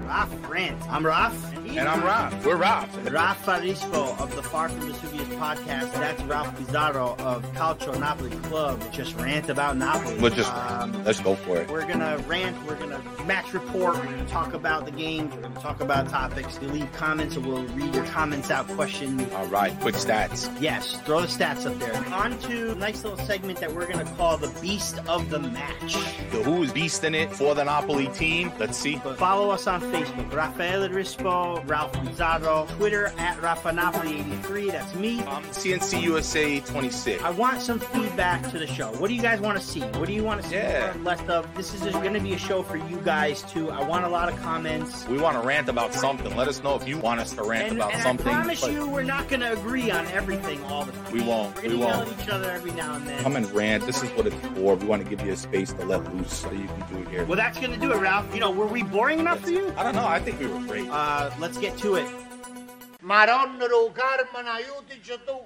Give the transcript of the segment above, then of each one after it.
Raf Rant. I'm Raf. And I'm Raf. We're Raf. Rafa Rispo of the Far From Vesuvius podcast. That's Ralph Pizarro of Calcio Napoli Club. Just rant about Napoli. Let's go for it. We're going to rant. We're going to match report. We're going to talk about the games. We're going to talk about topics. You leave comments and we'll read your comments out. Question. All right. Quick stats. Yes. Throw the stats up there. On to a nice little segment that we're going to call the Beast of the Match. So who is beasting it for the Napoli team? Let's see. But follow us on Facebook. Rafael Rispo, Ralph Pizarro. Twitter at RafaNapoli83. That's me. CNC USA 26. I want some feedback to the show. What do you guys want to see? What do you want to see more or less of? This is going to be a show for you guys too. I want a lot of comments. We want to rant about something. Let us know if you want us to rant about something. I promise you we're not going to agree on everything all the time. We won't. We're going to yell at each other every now and then. Come and rant. This is what it's for. We want to give you a space to let loose so you can do it here. Well, that's going to do it, Ralph. Were we boring enough for you? I don't know. I think we were great. Let's get to it. Madonna do Carmen, aiutici tu.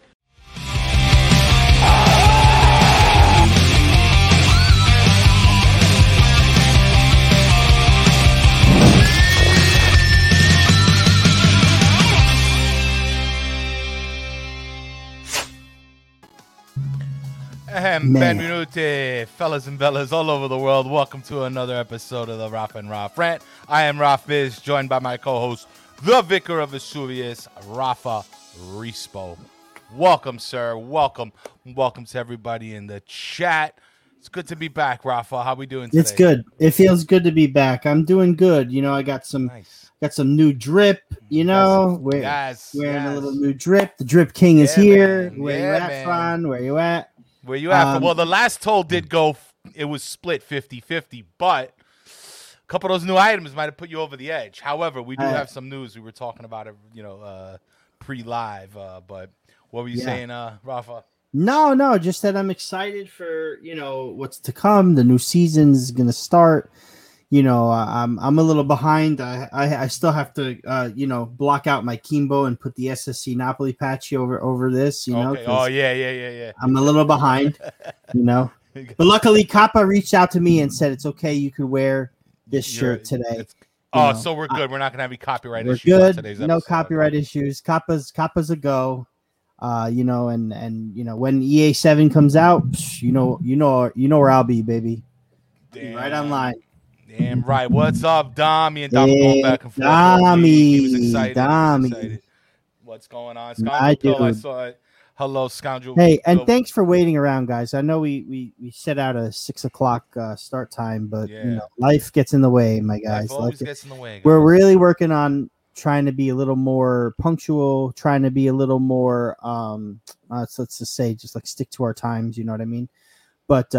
Benvenuti, fellas and bellas all over the world. Welcome to another episode of the Raf and Raf Rant. I am Raf Biz, joined by my co-host, the Vicar of Vesuvius, Rafa Rispo. Welcome, sir. Welcome. Welcome to everybody in the chat. It's good to be back, Rafa. How we doing today? It's good. It feels good to be back. I'm doing good. I got some new drip, wearing a little new drip. The Drip King is here. Man. Where you at, Fran? Where you at? Where you at? Well, the last toll did go, it was split 50-50, but a couple of those new items might have put you over the edge. However, we do have some news. We were talking about it, pre-live, but what were you saying, Rafa? No, just that I'm excited for, what's to come. The new season is going to start. I'm a little behind. I still have to, block out my Kimbo and put the SSC Napoli patch over this, Okay. Oh, yeah. I'm a little behind, But luckily, Kappa reached out to me and said, it's okay. You can wear this shirt today. So we're good. We're not going to have any copyright issues good. on today's episode. No copyright issues. Kappa's a go. And when EA7 comes out, you know where I'll be, baby. Damn. Right online. Damn right. What's up, Dom? Me and Dom going back and forth. He was excited. Dommy. What's going on? I saw it. Hello, Scoundrel. Hey, and thanks for waiting around, guys. I know we set out a 6:00 start time, but life gets in the way, my guys. Life always gets in the way. Guys. We're really working on trying to be a little more punctual, trying to be a little more let's just say just like stick to our times, you know what I mean? But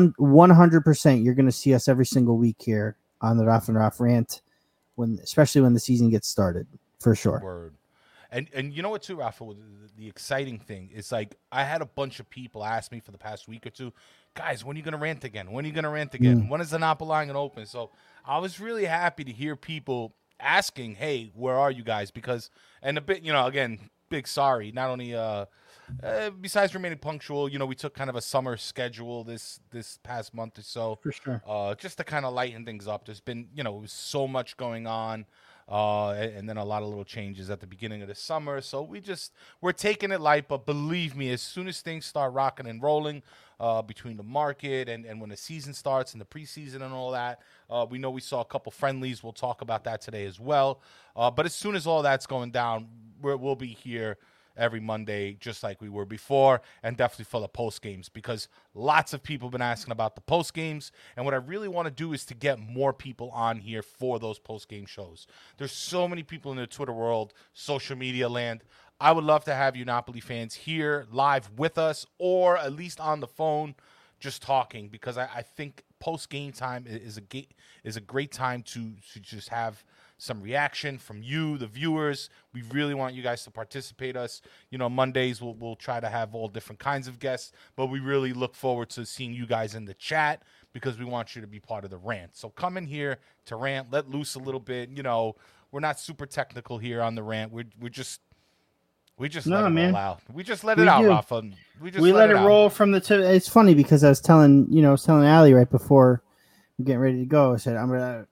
100% you're going to see us every single week here on the Raf and Raf Rant, especially when the season gets started, for sure. Word. And you know what too, Rafa, the exciting thing is, like, I had a bunch of people ask me for the past week or two, guys, when are you going to rant again? When are you going to rant again? When is the Napoli line going to open? So I was really happy to hear people asking, hey, where are you guys? Because, and a bit, again, big sorry, not only besides remaining punctual, we took kind of a summer schedule this past month or so, for sure, just to kind of lighten things up. There's been so much going on, and then a lot of little changes at the beginning of the summer, so we're taking it light. But believe me, as soon as things start rocking and rolling, between the market and when the season starts and the preseason and all that, we know we saw a couple friendlies. We'll talk about that today as well. But as soon as all that's going down, we'll be here every Monday, just like we were before, and definitely for the post games, because lots of people have been asking about the post games. And what I really want to do is to get more people on here for those post game shows. There's so many people in the Twitter world, social media land. I would love to have you Napoli fans here live with us, or at least on the phone, just talking, because I think post game time is a great time to just have some reaction from you, the viewers. We really want you guys to participate us. Mondays we'll try to have all different kinds of guests, but we really look forward to seeing you guys in the chat, because we want you to be part of the rant. So come in here to rant, let loose a little bit. We're not super technical here on the rant. We just let it all out. We just let it out, Rafa. We let it roll from the tip. It's funny because I was telling Ali right before we're getting ready to go. I said, I'm gonna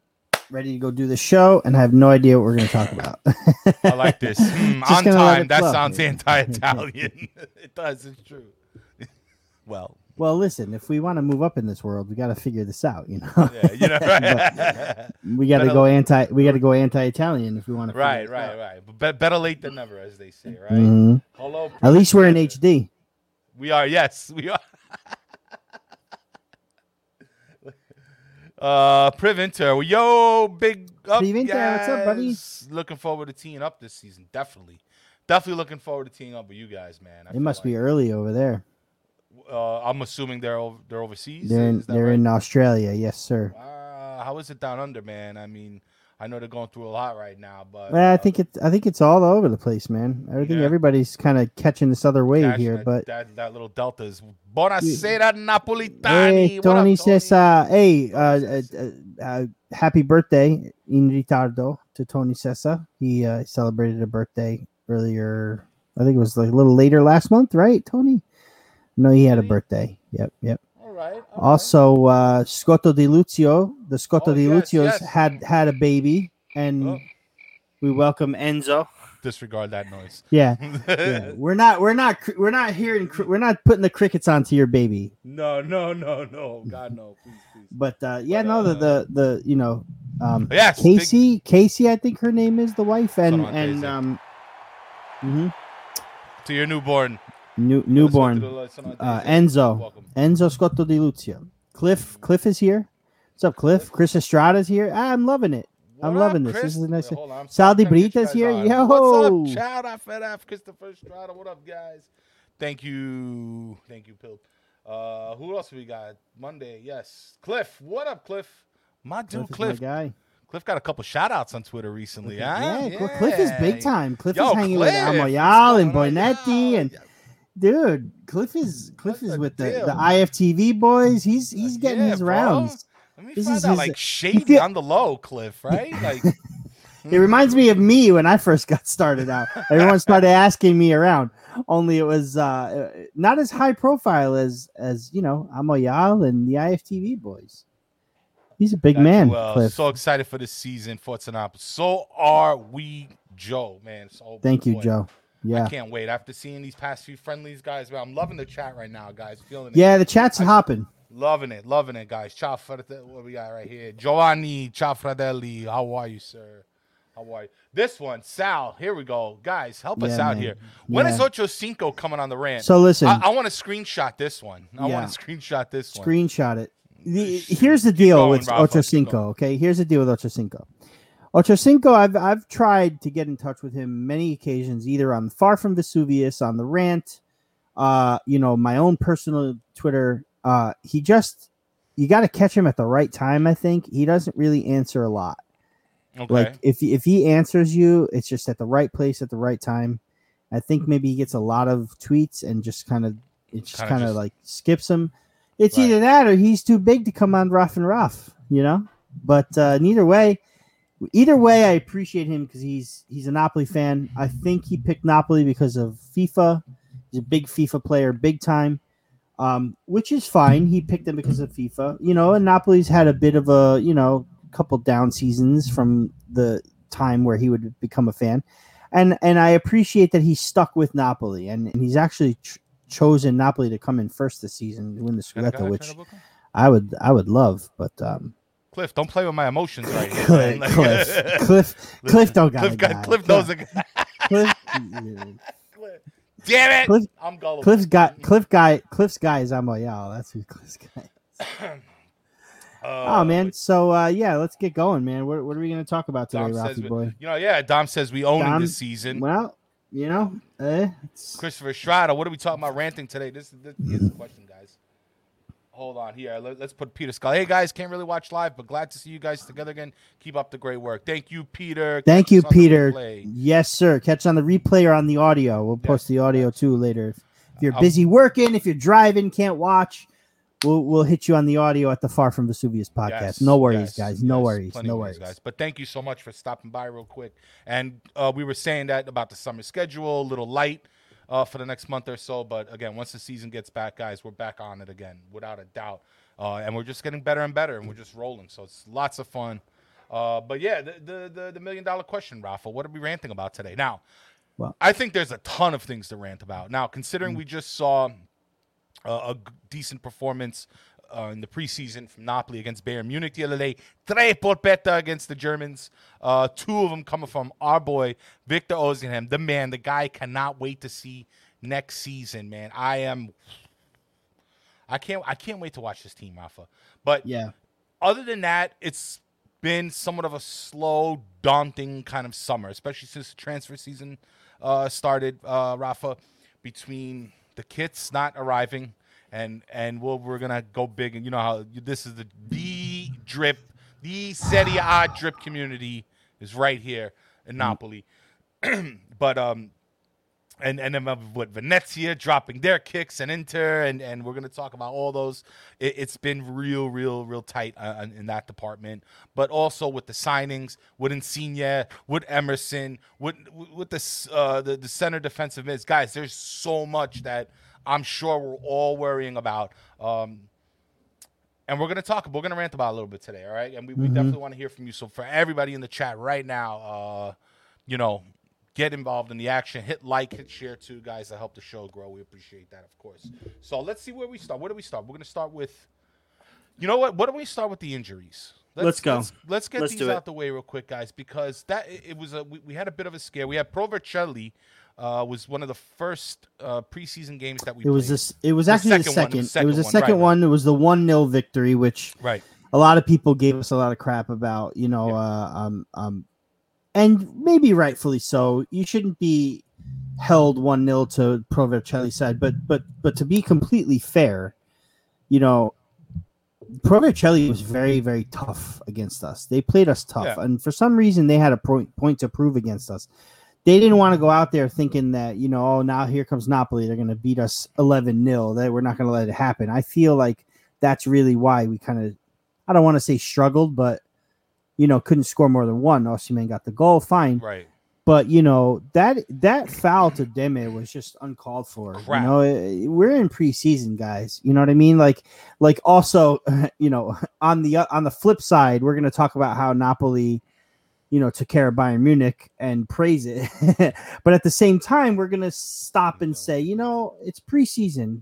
ready to go do the show, and I have no idea what we're going to talk about. I like this. On gonna let time. it That flow. sounds anti-Italian. It does. It's true. Well, listen, if we want to move up in this world, we got to figure this out. You know, yeah, you know, right? we got to go anti-Italian if we want to. Right. But better late than never, as they say, right? Mhm. Hello. At least we're in Predator. HD. We are. Yes, we are. Privinter. Yo, big up. Privinter, what's up, buddy? guys. Looking forward to teeing up this season. Definitely looking forward to teeing up with you guys, man. It must be early over there. I'm assuming they're overseas. They're Is that they're right? in Australia, yes, sir. How is it down under, man? I mean, I know they're going through a lot right now, but Well, I think it's all over the place, man. I think Yeah. everybody's kind of catching this other wave Gosh, here, but that little delta is Buonasera Napolitani. hey, What up, Tony Tony? says, hey, happy birthday in ritardo to Tony Sessa. He celebrated a birthday earlier. I think it was like a little later last month, right, Tony? No, he had a birthday. Yep. All right. Also, Scotto Di Luzio, the Scotto Oh, Di yes, Luzios yes. had a baby, and Oh. we welcome Enzo. Disregard that noise. Yeah, we're not putting the crickets onto your baby. No. God, no. Please. But the you know, Yes, Casey, I think her name is the wife, and Something on mhm, To your newborn. newborn Enzo Welcome. Scotto Di Luzio. Cliff is here. What's up, Cliff? Chris Estrada's here. I'm loving it. I'm What loving up, this. Chris? This is a nice. Wait, hold on, I'm Sal sorry, Di I'm trying to get you Brita's guys here. on. Yo, What's up? Shout out FedF Christopher Estrada. What up, guys? Thank you, Pil. Who else we got? Monday, yes. Cliff. What up, Cliff? My dude, Cliff is Cliff. my guy. Cliff got a couple shout outs on Twitter recently. Yeah, Huh? Cliff is big time. Cliff Yo, is hanging with Cliff, Amoyal and what's going on? Bonetti, and Yo, dude, Cliff is What's the with deal? the IFTV boys. He's getting yeah, his bro. rounds. Let me This find is out, his- like, shady on the low, Cliff, right? Like, It reminds me of me when I first got started out. Everyone started asking me around. Only it was not as high profile as you know, Amoyal and the IFTV boys. He's a big got man, you, Cliff. so excited for this season for Tanapa. So are we, Joe, man. So, Thank you, boy, Joe. I Yeah. can't wait. After seeing these past few friendlies, guys, man, I'm loving the chat right now, guys. Feeling it. Yeah, the chat's hopping. Loving it, guys. Ciao, what we got right here? Giovanni, ciao, Fratelli. How are you, sir? How are you? This one, Sal. Here we go, guys. Help us Yeah, out man. here. When is Yeah. Ocho Cinco coming on the rant? So listen, I want to screenshot this one. I Yeah. want to screenshot this one. screenshot it. Here's the deal going, with Rafa, Ocho keep Cinco. going. Okay, here's the deal with Ocho Cinco. Ocho Cinco, I've tried to get in touch with him many occasions, either on Far From Vesuvius, on the rant, you know, my own personal Twitter. You got to catch him at the right time. I think he doesn't really answer a lot. Okay. Like if he answers you, it's just at the right place at the right time. I think maybe he gets a lot of tweets and just kind of like skips them. It's Right. either that or he's too big to come on Rough and Rough, you know. But either way, I appreciate him because he's a Napoli fan. I think he picked Napoli because of FIFA. He's a big FIFA player, big time, which is fine. He picked them because of FIFA, you know. And Napoli's had a bit of a couple down seasons from the time where he would become a fan, and I appreciate that he's stuck with Napoli and he's actually chosen Napoli to come in first this season to win the Scudetto, which I would love, but Cliff, don't play with my emotions right here. man. Like- Cliff don't got a guy. Cliff knows a guy. Cliff, Damn it! Cliff- I'm gullible. Cliff's guy is Amoyal. That's who Cliff's guy is. Oh man, so yeah, let's get going, man. What are we going to talk about today, Dom says, Rafi boy? Dom says we own Dom- this season. Well, you know, Christopher Estrada, what are we talking about ranting today? This is the question, guys. Hold on here. Let's put Peter Scott. Hey guys, can't really watch live, but glad to see you guys together again. Keep up the great work. Thank you, Peter. Thank Catch you, us on the Peter. replay. Yes, sir. Catch on the replay or on the audio. We'll post the audio too later. If you're busy working, if you're driving, can't watch, we'll hit you on the audio at the Far From Vesuvius podcast. Yes, No worries, yes, guys. No yes. worries. Plenty No of worries. guys. But thank you so much for stopping by real quick. And we were saying that about the summer schedule, a little light for the next month or so. But again, once the season gets back, guys, we're back on it again, without a doubt. And we're just getting better and better, and we're just rolling. So it's lots of fun. But yeah, the $1 million question, Rafa. What are we ranting about today? Now, Well, I think there's a ton of things to rant about. Now, considering we just saw decent performance in the preseason from Napoli against Bayern Munich the other day, 3 polpetta against the Germans, 2 of them coming from our boy Victor Osimhen, the man, the guy. Cannot wait to see next season, man. I can't wait to watch this team, Rafa. But yeah, other than that, it's been somewhat of a slow, daunting kind of summer, especially since the transfer season started, Rafa, between the kits not arriving and we're going to go big. And you know how this is the drip, the Serie A drip community is right here in Napoli. But and then with Venezia dropping their kicks and Inter, and we're going to talk about all those. It's been real tight in that department. But also with the signings, with Insigne, with Emerson, with the center defensive mids. Guys, there's so much that I'm sure we're all worrying about. And we're going to rant about a little bit today, all right? And we definitely want to hear from you. So for everybody in the chat right now, get involved in the action. Hit like, hit share too, guys. That help the show grow. We appreciate that, of course. So let's see where we start. Where do we start? We're going to start with, you know what? What do we start with the injuries? Let's go. Let's get these do it. out the way real quick, guys, because we had a bit of a scare. We had Pro Vercelli, was one of the first preseason games that we played. It was actually the second. It was the second one. It was the 1-0 victory, which a lot of people gave us a lot of crap about. And maybe rightfully so. You shouldn't be held 1-0 to Pro Vercelli's side, but to be completely fair, Pro Vercelli was very, very tough against us. They played us tough, and for some reason they had a point to prove against us. They didn't want to go out there thinking that, now here comes Napoli. They're going to beat us 11-0. That we're not going to let it happen. I feel like that's really why we kind of, I don't want to say struggled, but couldn't score more than one. Osimhen got the goal, fine. Right. But, that foul to Deme was just uncalled for. Crap. We're in preseason, guys. You know what I mean? Like also, on the flip side, we're going to talk about how Napoli, took care of Bayern Munich and praise it. But at the same time, we're going to stop and say, it's preseason.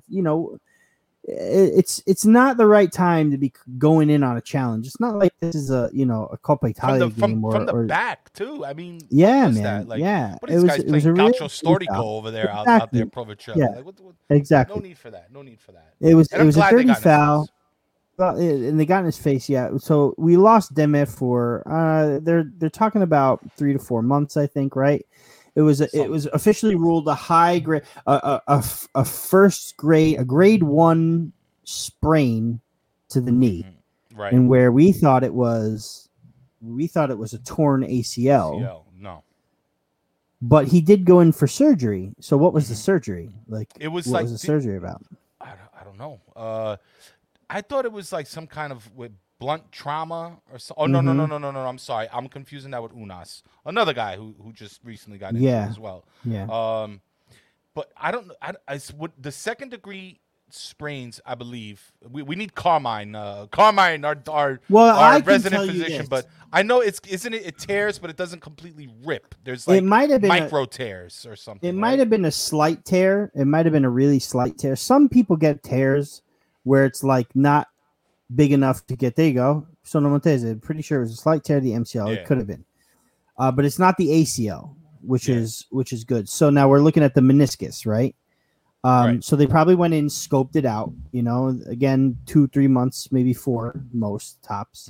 It's not the right time to be going in on a challenge. It's not like this is a Coppa Italia game from the back too. I mean, yeah, man, man, like, yeah. What are these guys playing Calcio Storico over there out there, Pro Vercelli? Yeah, like, what, exactly. No need for that. It was a dirty foul. Face. Well, and they got in his face. Yeah. So we lost Deme for they're talking about 3 to 4 months, I think. Right. It was officially ruled a high grade, a first grade, a grade 1 sprain to the knee, right? And where we thought it was a torn ACL. No, but he did go in for surgery. So what was the surgery like? It was what was the surgery about? I don't know. I thought it was like some kind of blunt trauma or so. Oh, no. I'm sorry. I'm confusing that with Unas, another guy who just recently got injured as well. Yeah. But I don't know. With the second degree sprains, I believe we need Carmine. Carmine, our resident physician. But I know it tears, but it doesn't completely rip. There's like it might have been micro tears or something. It might have been a slight tear. It might have been a really slight tear. Some people get tears where it's like not big enough to get. There you go. Sono Montese. Pretty sure it was a slight tear to the MCL. It could have been, but it's not the ACL, which is good. So now we're looking at the meniscus, right? So they probably went in, scoped it out. Again, 2-3 months, maybe 4 most tops.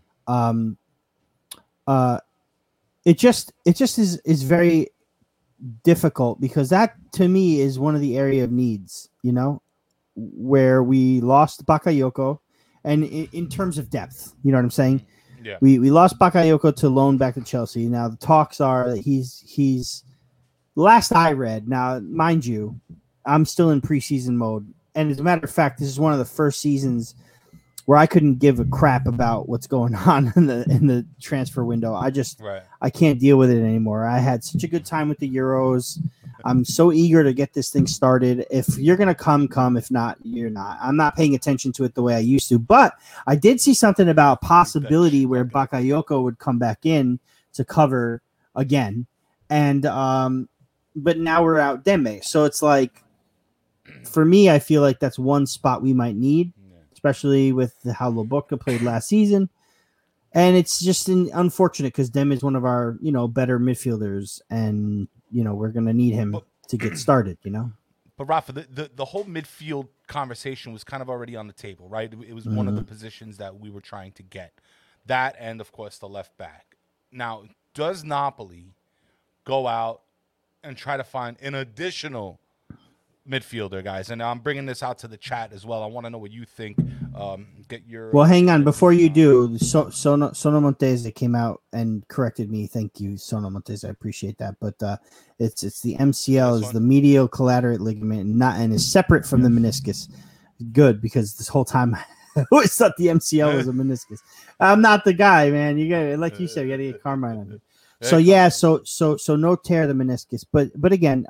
It just is very difficult because that to me is one of the area of needs. Where we lost Bakayoko, and in terms of depth, you know what I'm saying? Yeah. We lost Bakayoko to loan back to Chelsea. Now the talks are that he's last I read. Now, mind you, I'm still in preseason mode, and as a matter of fact, this is one of the first seasons where I couldn't give a crap about what's going on in the transfer window. I can't deal with it anymore. I had such a good time with the Euros. I'm so eager to get this thing started. If you're gonna come. If not, you're not. I'm not paying attention to it the way I used to. But I did see something about possibility where Bakayoko would come back in to cover again, and but now we're out Deme. So it's like, for me, I feel like that's one spot we might need, especially with how Lobotka played last season. And it's just unfortunate because Dem is one of our, better midfielders, and we're gonna need him to get started. But Rafa, the whole midfield conversation was kind of already on the table, right? It was one of the positions that we were trying to get. That, and of course the left back. Now, does Napoli go out and try to find an additional midfielder, guys? And I'm bringing this out to the chat as well. I want to know what you think. Get your hang on before you do. Sono Montese came out and corrected me. Thank you, Sono Montese. I appreciate that. But it's the MCL, is the medial collaterate ligament, and is separate from the meniscus. Good, because this whole time I always thought the MCL was a meniscus. I'm not the guy, man. You got, like you said, you got to get Carmine on it. So yeah, so no tear of the meniscus, but again,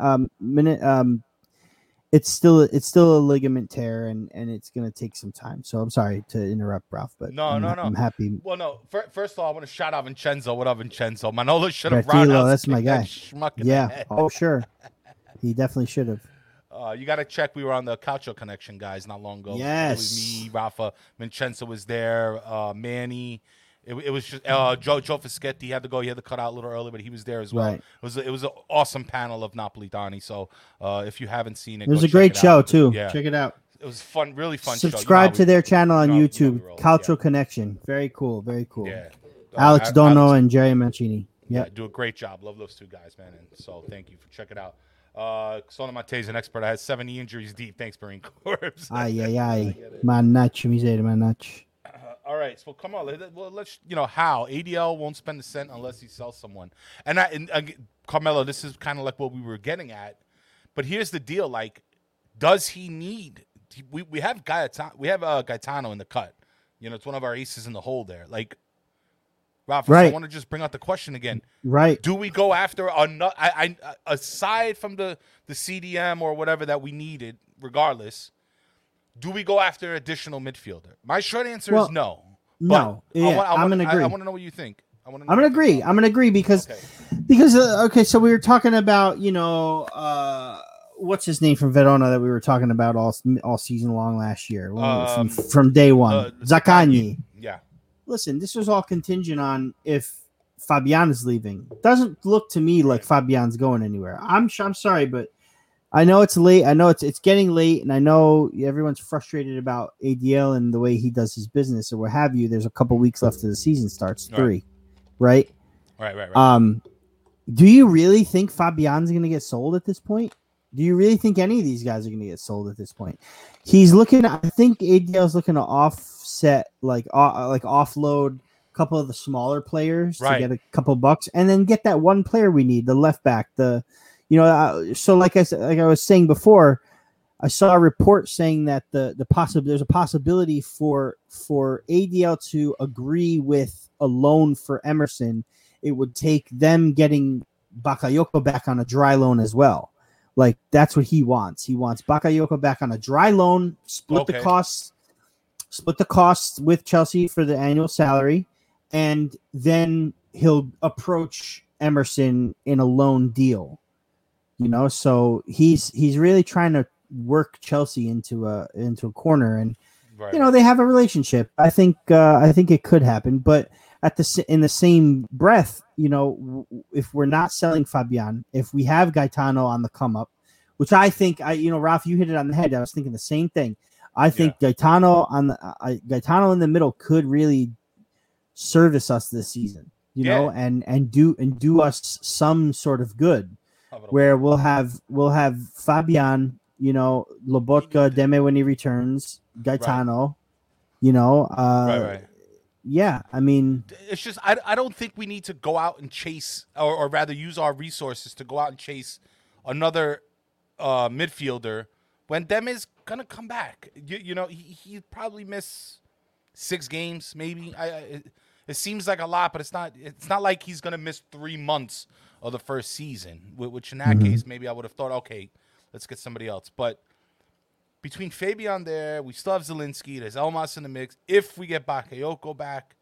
it's still a ligament tear, and it's gonna take some time. So I'm sorry to interrupt, Ralph, but no, I'm happy. Well, no. First of all, I want to shout out Vincenzo. What up, Vincenzo? Manolo should have That's my guy. Yeah. Oh, sure. He definitely should have. You got to check. We were on the Calcio Connection, guys, not long ago. Yes. It was me, Rafa, Vincenzo was there, Manny. It was just Joe Fischetti. He had to go. He had to cut out a little early, but he was there as well. Right. It was an awesome panel of Napolitani. So if you haven't seen it, it was a great show too. Yeah. Check it out. It was fun, really fun. Subscribe to their channel on YouTube, Calcio Connection. Very cool, very cool. Yeah. Alex Dono and Jerry Mancini. Yeah, do a great job. Love those two guys, man. And so thank you for checking out. Sono Montese is an expert. I had 70 injuries deep. Thanks, Marine Corps. Ay. Mannaggia, miseria, mannaggia. All right, so come on. Let's how ADL won't spend a cent unless he sells someone. And Carmelo, this is kind of like what we were getting at. But here's the deal: like, does he need? We have Gaetano in the cut. It's one of our aces in the hole there. Like, Rafa, right. So I want to just bring out the question again. Right? Do we go after aside from the CDM or whatever that we needed, regardless? Do we go after additional midfielder? My short answer is no. No. I'm going to agree. I want to know what you think. I'm going to agree. I'm going to agree because so we were talking about, what's his name from Verona that we were talking about all season long last year from day one. Zaccagni. Yeah. Listen, this was all contingent on if Fabian is leaving. Doesn't look to me like Fabian's going anywhere. I'm sorry, but I know it's late. I know it's getting late, and I know everyone's frustrated about ADL and the way he does his business or what have you. There's a couple weeks left to the season starts. 3, right? Right. Do you really think Fabian's going to get sold at this point? Do you really think any of these guys are going to get sold at this point? He's looking. I think ADL's looking to offset, like offload a couple of the smaller players to get a couple bucks, and then get that one player we need, the left back, so like I was saying before, I saw a report saying that there's a possibility for ADL to agree with a loan for Emerson. It would take them getting Bakayoko back on a dry loan as well. Like, that's what he wants. He wants Bakayoko back on a dry loan, split the costs with Chelsea for the annual salary, and then he'll approach Emerson in a loan deal. So he's really trying to work Chelsea into a corner, and they have a relationship. I think it could happen, but in the same breath, if we're not selling Fabian, if we have Gaetano on the come up, which I think Ralph, you hit it on the head. I was thinking the same thing. I think Gaetano in the middle could really service us this season, and do us some sort of good. Where we'll have Fabian, Lobotka, Deme when he returns, Gaetano, right. Yeah, I mean, it's just I don't think we need to go out and chase, or rather use our resources to go out and chase another midfielder when Deme is gonna come back. He probably miss 6 games, maybe. It seems like a lot, but it's not. It's not like he's gonna miss 3 months of the first season. Which in that case, maybe I would have thought, okay, let's get somebody else. But between Fabian there, we still have Zielinski. There's Elmas in the mix. If we get Bakayoko back,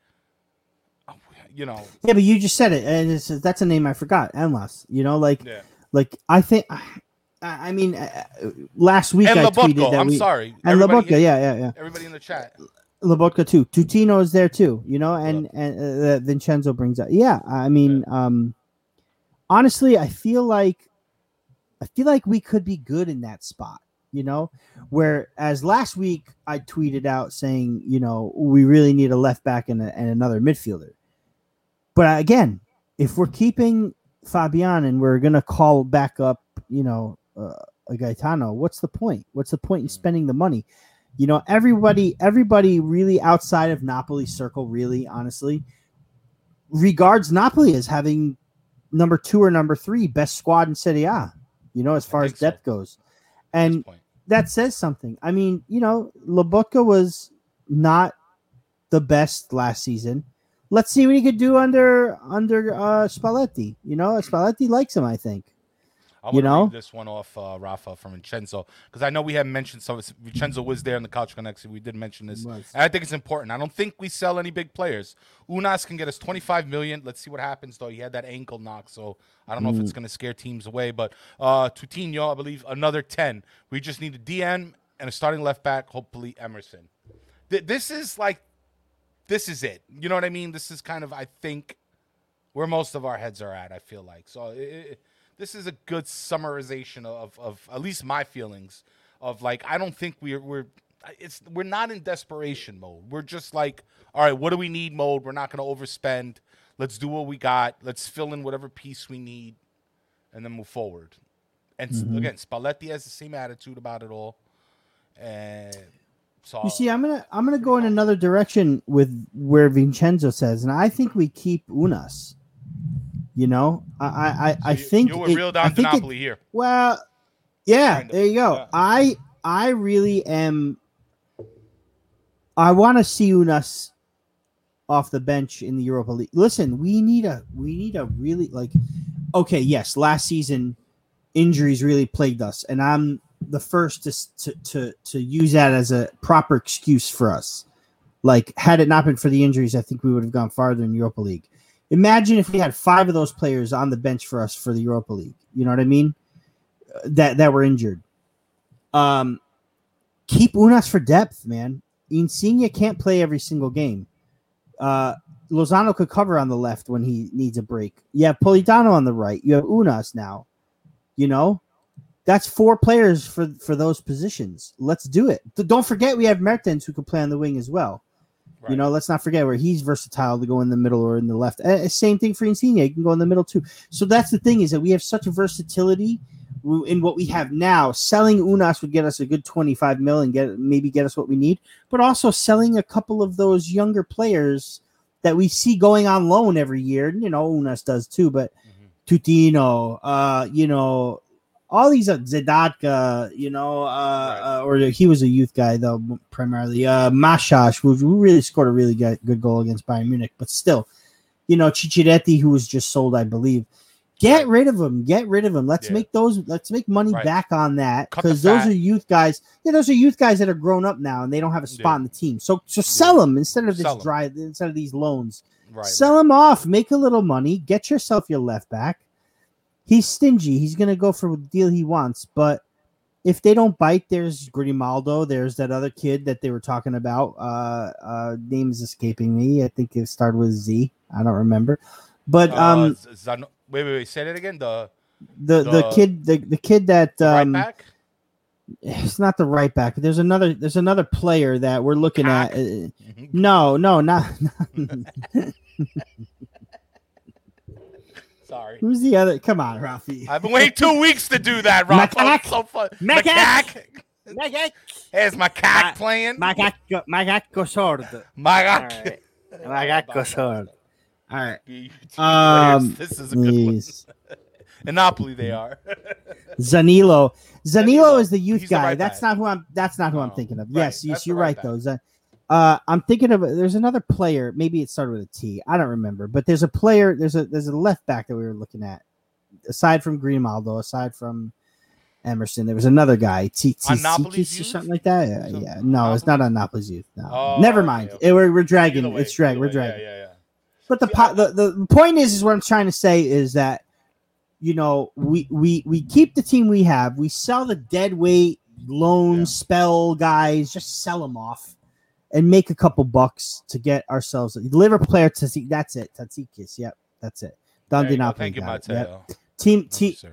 you know. Yeah, but you just said it, and that's a name I forgot. Elmas. You know, like I think. I mean, last week and I Lobotka, tweeted that I'm sorry. And Lobotka, yeah. Everybody in the chat. Lobotka too. Tutino is there too, you know, and Vincenzo brings up. Yeah, I mean, honestly, I feel like we could be good in that spot, you know. Whereas last week I tweeted out saying, you know, we really need a left back and another midfielder. But again, if we're keeping Fabian and we're gonna call back up, you know, a Gaetano, what's the point? What's the point in spending the money? You know, everybody really outside of Napoli's circle, really, honestly, regards Napoli as having number 2 or number 3 best squad in Serie A, you know, as far as depth goes. And that says something. I mean, you know, Lobotka was not the best last season. Let's see what he could do under Spalletti. You know, Spalletti likes him, I think. I want to read this one off, Rafa, from Vincenzo, because I know we haven't mentioned some. Vincenzo was there in the Couch Connection. We did mention this, and I think it's important. I don't think we sell any big players. Unas can get us 25 million. Let's see what happens, though. He had that ankle knock, so I don't know if it's going to scare teams away. But Tutino, I believe, another 10. We just need a DM and a starting left back, hopefully Emerson. This is it. You know what I mean? This is kind of, I think, where most of our heads are at, I feel like. So this is a good summarization of at least my feelings of, like, I don't think we're not in desperation mode. We're just like, all right, what do we need mode? We're not going to overspend. Let's do what we got. Let's fill in whatever piece we need and then move forward. And again, Spalletti has the same attitude about it all. And so you see, I'm gonna go in another direction with where Vincenzo says, and I think we keep Unas. You know, I think you were real down to Napoli here. Well, yeah, Kind of. there you go. Yeah. I really am. I want to see Unas off the bench in the Europa League. Listen, we need a really, like, okay, yes, last season injuries really plagued us, and I'm the first to use that as a proper excuse for us. Like, had it not been for the injuries, I think we would have gone farther in Europa League. Imagine if we had 5 of those players on the bench for us for the Europa League. You know what I mean? That were injured. Keep Unas for depth, man. Insigne can't play every single game. Lozano could cover on the left when he needs a break. You have Politano on the right. You have Unas now. You know? That's 4 players for those positions. Let's do it. Don't forget we have Mertens who can play on the wing as well. Right. You know, let's not forget where he's versatile to go in the middle or in the left. Same thing for Insigne. He can go in the middle too. So that's the thing, is that we have such a versatility in what we have now. Selling Unas would get us a good 25 mil and get us what we need. But also selling a couple of those younger players that we see going on loan every year. You know, Unas does too, but Tutino, you know, all these Zedatka, you know, or he was a youth guy though primarily. Mashash, who really scored a really good goal against Bayern Munich, but still, you know, Cicciretti, who was just sold, I believe. Get rid of him. Let's make money back on that, because those are youth guys. Yeah, those are youth guys that are grown up now and they don't have a spot in the team. So sell them instead of instead of these loans. Sell them off, make a little money, get yourself your left back. He's stingy. He's going to go for the deal he wants. But if they don't bite, there's Grimaldo. There's that other kid that they were talking about. Name is escaping me. I think it started with Z. I don't remember. But wait. Say that again. The kid that right back. It's not the right back. But there's another player that we're looking at. No, not. Sorry. Who's the other? Come on, Rafi. I've been waiting 2 weeks to do that, Rafa. Macaque. So fun. Macaque. Here's Macaque playing. Macaque sword. Macaque sword. All right. This is a good one. In Napoli, they are. Zanilo is the youth He's the guy. right That's back. not who I'm thinking of. Right. Yes, you're right though. I'm thinking of there's another player. Maybe it started with a T. I don't remember, but there's a player. There's a left back that we were looking at. Aside from Grimaldo, aside from Emerson, there was another guy, Napoli's or something like that. Yeah. No, Napoli's? it's not on Napoli's youth. No, Oh, never mind. okay. We're dragging. Either way, It's drag. either We're way. dragging. Yeah. But the point is what I'm trying to say is that, you know, we keep the team we have. We sell the dead weight loan spell guys, just sell them off and make a couple bucks to get ourselves a Liverpool player. That's it. Tatsikis. Yep, that's it. Thank you, Matteo. Yep. Team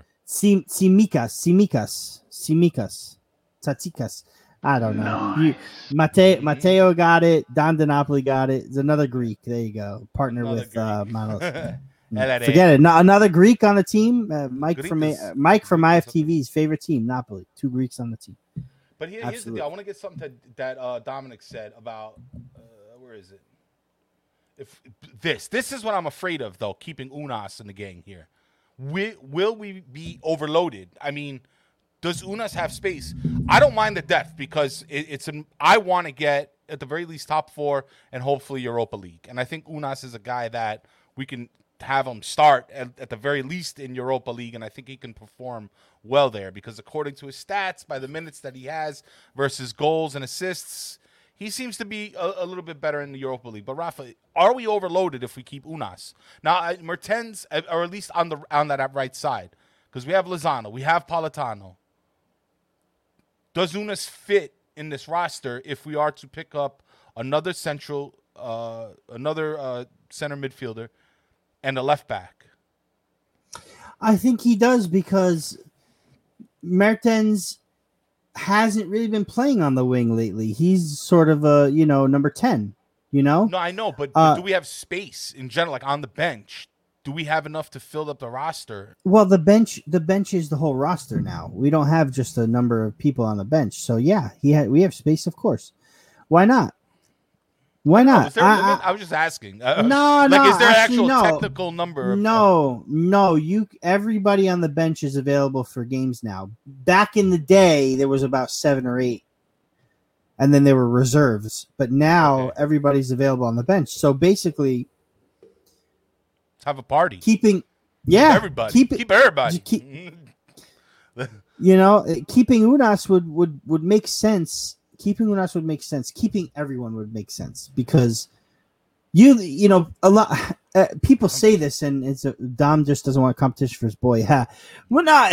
Simikas. Tatsikas. I don't know. Matteo got it. Don DiNapoli got it. It's another Greek. There you go. Partner with Manos. Forget it. Another Greek on the team. Mike from IFTV's favorite team, Napoli. 2 Greeks on the team. But here's the deal. I want to get something that Dominic said about where is it? If this is what I'm afraid of, though. Keeping Unas in the gang here. Will we be overloaded? I mean, does Unas have space? I don't mind the depth because I want to get at the very least top 4 and hopefully Europa League. And I think Unas is a guy that we can have him start at the very least in Europa League, and I think he can perform well there because according to his stats, by the minutes that he has versus goals and assists, he seems to be a little bit better in the Europa League. But Rafa, are we overloaded if we keep Unas? Now, Mertens, or at least on that right side, because we have Lozano, we have Politano. Does Unas fit in this roster if we are to pick up another center midfielder and a left back? I think he does because Mertens hasn't really been playing on the wing lately. He's sort of a, number 10, No, I know, but do we have space in general, like on the bench? Do we have enough to fill up the roster? Well, the bench is the whole roster now. We don't have just a number of people on the bench. So yeah, we have space, of course. Why not? Why not? Is there a limit? I was just asking. No. Is there actually, an actual no. technical number? No. Everybody on the bench is available for games now. Back in the day, there was about 7 or 8, and then there were reserves. But now everybody's available on the bench. So basically, let's have a party. Keeping everybody. Keep everybody. Keeping Unas would make sense. Keeping Unas would make sense. Keeping everyone would make sense because a lot people say this, and it's Dom just doesn't want competition for his boy. We're not.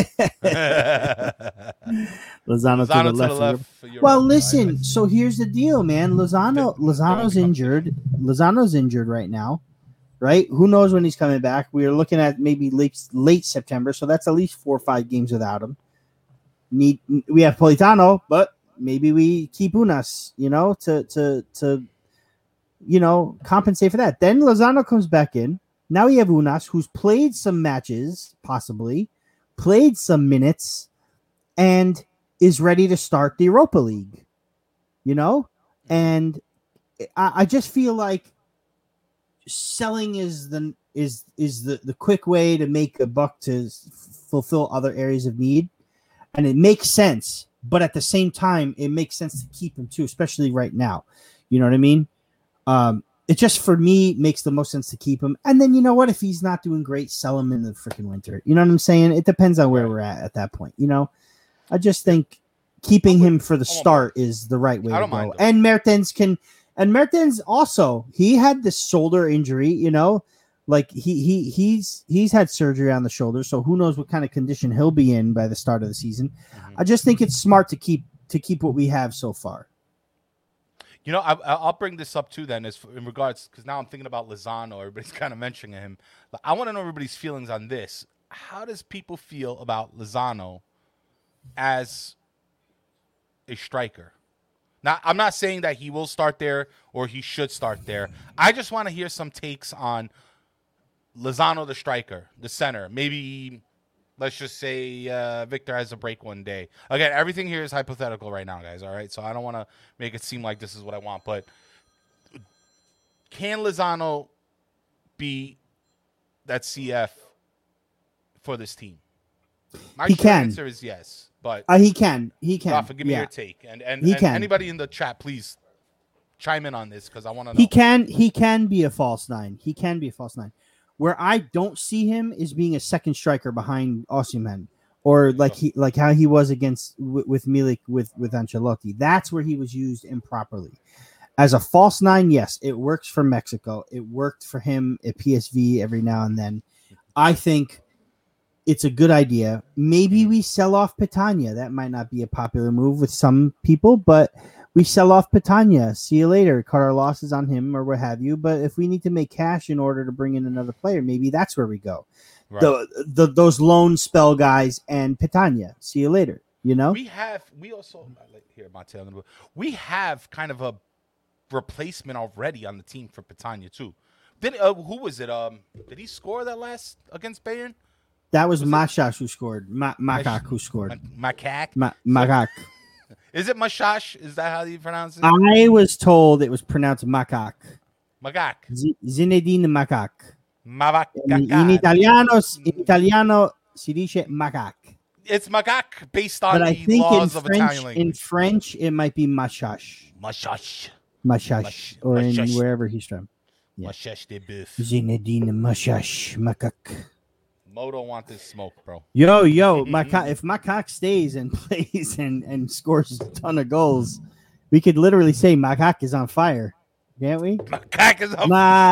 Lozano to the left. Well, listen. So here's the deal, man. Lozano's injured. Lozano's injured right now. Right? Who knows when he's coming back? We are looking at maybe late September, so that's at least 4 or 5 games without him. We have Politano, but maybe we keep Unas, to compensate for that. Then Lozano comes back in. Now we have Unas, who's played some matches, possibly, played some minutes, and is ready to start the Europa League. And I just feel like selling is the quick way to make a buck to fulfill other areas of need, and it makes sense. But at the same time, it makes sense to keep him too, especially right now. You know what I mean? It just, for me, makes the most sense to keep him. And then, you know what? If he's not doing great, sell him in the freaking winter. You know what I'm saying? It depends on where we're at that point. I just think keeping him for the start is the right way to go. And Mertens also, he had this shoulder injury, like he's had surgery on the shoulder, so who knows what kind of condition he'll be in by the start of the season. Mm-hmm. I just think it's smart to keep what we have so far. I'll bring this up too then, in regards, because now I'm thinking about Lozano. Everybody's kind of mentioning him. I want to know everybody's feelings on this. How does people feel about Lozano as a striker? Now, I'm not saying that he will start there or he should start there. I just want to hear some takes on Lozano, the striker, the center. Maybe, let's just say Victor has a break one day. Again, everything here is hypothetical right now, guys, all right? So I don't want to make it seem like this is what I want. But can Lozano be that CF for this team? My answer is yes. But he can. Rafa, give me your take. And anybody in the chat, please chime in on this because I want to know. He can be a false nine. He can be a false nine. Where I don't see him is being a second striker behind Osimhen, or like how he was against with Milik with Ancelotti. That's where he was used improperly. As a false nine, yes, it works for Mexico. It worked for him at PSV every now and then. I think it's a good idea. Maybe we sell off Petagna. That might not be a popular move with some people, but we sell off Petagna. See you later. Cut our losses on him or what have you. But if we need to make cash in order to bring in another player, maybe that's where we go. Right. Those loan spell guys and Petagna. See you later. You know, we also here Matteo. We have kind of a replacement already on the team for Petagna too. Then who was it? Did he score that last against Bayern? That was Mashash who scored. Makak who scored. Makak? Makak. Is it Mashash? Is that how you pronounce it? I was told it was pronounced Makak. Makak. Zinedine Makak. In Italiano si dice Makak. It's Makak based on the laws of Italian language. In French, it might be Mashash. Mashash. Or in wherever he's from. Yeah. Mashash de Boeuf. Zinedine Mashash Makak. Mo don't want this smoke, bro. Yo, if Makak stays and plays and scores a ton of goals, we could literally say Makak is on fire, can't we? Makak is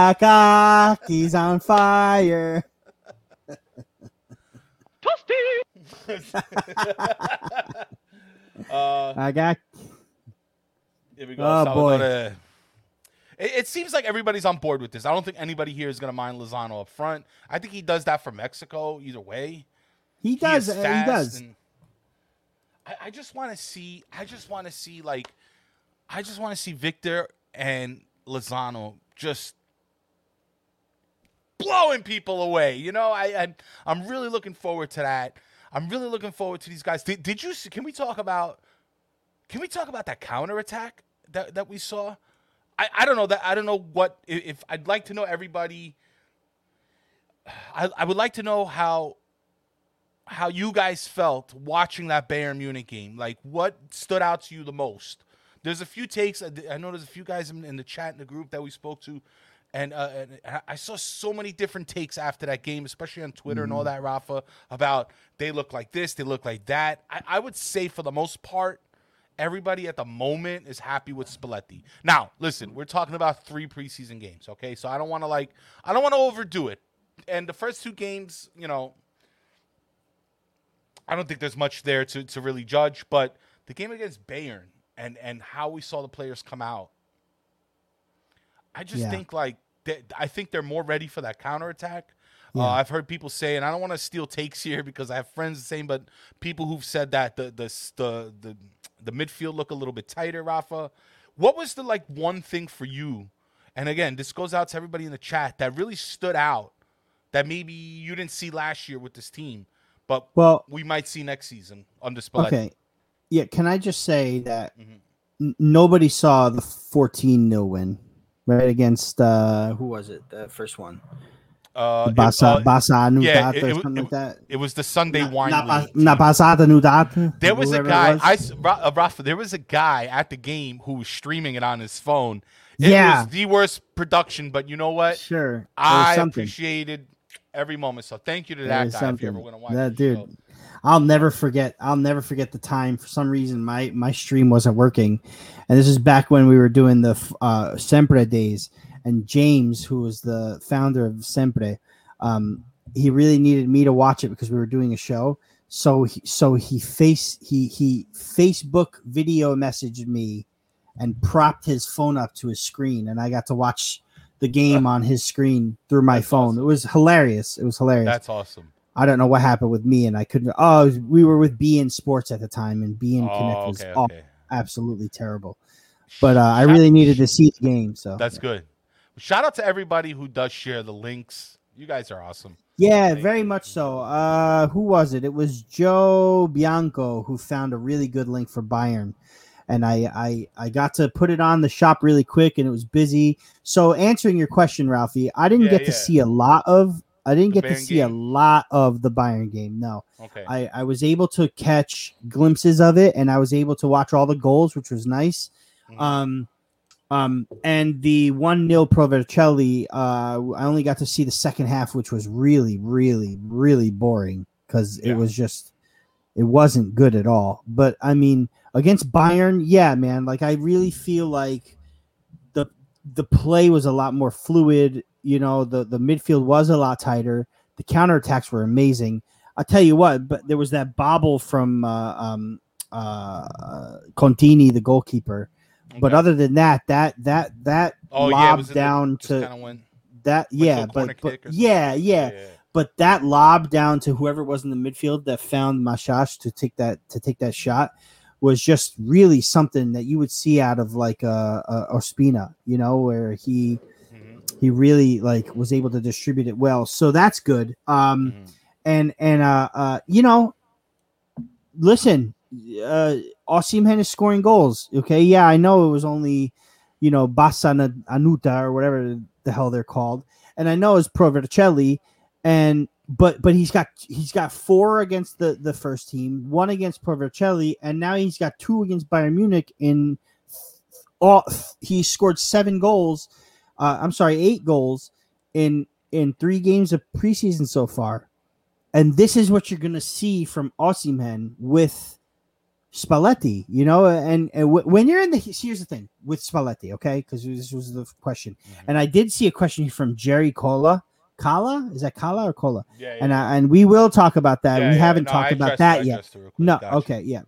on fire. Toasty. Makak. Here we go. Oh boy. It seems like everybody's on board with this. I don't think anybody here is going to mind Lozano up front. I think he does that for Mexico either way. He does. He does. I just want to see Victor and Lozano just blowing people away. You know, I'm really looking forward to that. I'm really looking forward to these guys. Did you see, can we talk about that counterattack that we saw? I don't know that. I don't know what if I'd like to know everybody. I would like to know how you guys felt watching that Bayern Munich game. Like, what stood out to you the most? There's a few takes. I know there's a few guys in the chat in the group that we spoke to, and I saw so many different takes after that game, especially on Twitter and all that, Rafa, about they look like this, they look like that. I would say for the most part, everybody at the moment is happy with Spalletti. Now, listen, we're talking about 3 preseason games, okay? So I don't want to overdo it. And the first 2 games, you know, I don't think there's much there to really judge. But the game against Bayern and how we saw the players come out, I just think I think they're more ready for that counterattack. Yeah. I've heard people say, and I don't want to steal takes here because I have friends saying, but people who've said that the midfield look a little bit tighter, Rafa. What was the one thing for you? And again, this goes out to everybody in the chat that really stood out that maybe you didn't see last year with this team, but we might see next season under Spalletti. Okay. Yeah, can I just say that nobody saw the 14-0 win, right, against who was it? The first one. Basa Nudat or something like that. It was the Sunday wine league. Nudat. There was a guy. Rafa. There was a guy at the game who was streaming it on his phone. It was the worst production, but you know what? Sure, I appreciated every moment. So thank you to that guy. If you ever want to watch that dude. I'll never forget the time. For some reason, my stream wasn't working, and this is back when we were doing the Sempre days. And James, who was the founder of Sempre, he really needed me to watch it because we were doing a show. So he Facebook video messaged me and propped his phone up to his screen, and I got to watch the game on his screen through my phone. Awesome. It was hilarious. That's awesome. I don't know what happened with me, and I couldn't. Oh, we were with beIN Sports at the time, and beIN Connect was absolutely terrible. But I really needed to see the game. So that's good. Shout out to everybody who does share the links. You guys are awesome. Yeah, very much so. Who was it? It was Joe Bianco who found a really good link for Bayern. And I got to put it on the shop really quick, and it was busy. So answering your question, Ralphie, I didn't get to see a lot of the Bayern game. No. Okay. I was able to catch glimpses of it, and I was able to watch all the goals, which was nice. And the 1-0 Pro Vercelli, I only got to see the second half, which was really, really, really boring because it wasn't good at all. But I mean, against Bayern, yeah, man, like I really feel like the play was a lot more fluid. You know, the midfield was a lot tighter. The counterattacks were amazing. I'll tell you what, but there was that bobble from Contini, the goalkeeper. Okay. But other than that lob down to that, but that lob down to whoever was in the midfield that found Mashash to take that shot was just really something that you would see out of like Ospina, you know, where he really like was able to distribute it well. So that's good. And you know, listen, Osimhen is scoring goals. Okay, yeah, I know it was only, you know, Bassa Anuta or whatever the hell they're called, and I know it's Pro Vercelli, but he's got 4 against the first team, 1 against Pro Vercelli, and now he's got 2 against Bayern Munich. He scored 8 goals in 3 games of preseason so far, and this is what you're gonna see from Osimhen with Spalletti, you know, and when you're in here's the thing with Spalletti, okay, because this was the question, and I did see a question from Jerry Cola. Kala? Is that Kala or Cola? Yeah. And we will talk about that. We haven't talked about that yet. No, gotcha. Okay, yeah.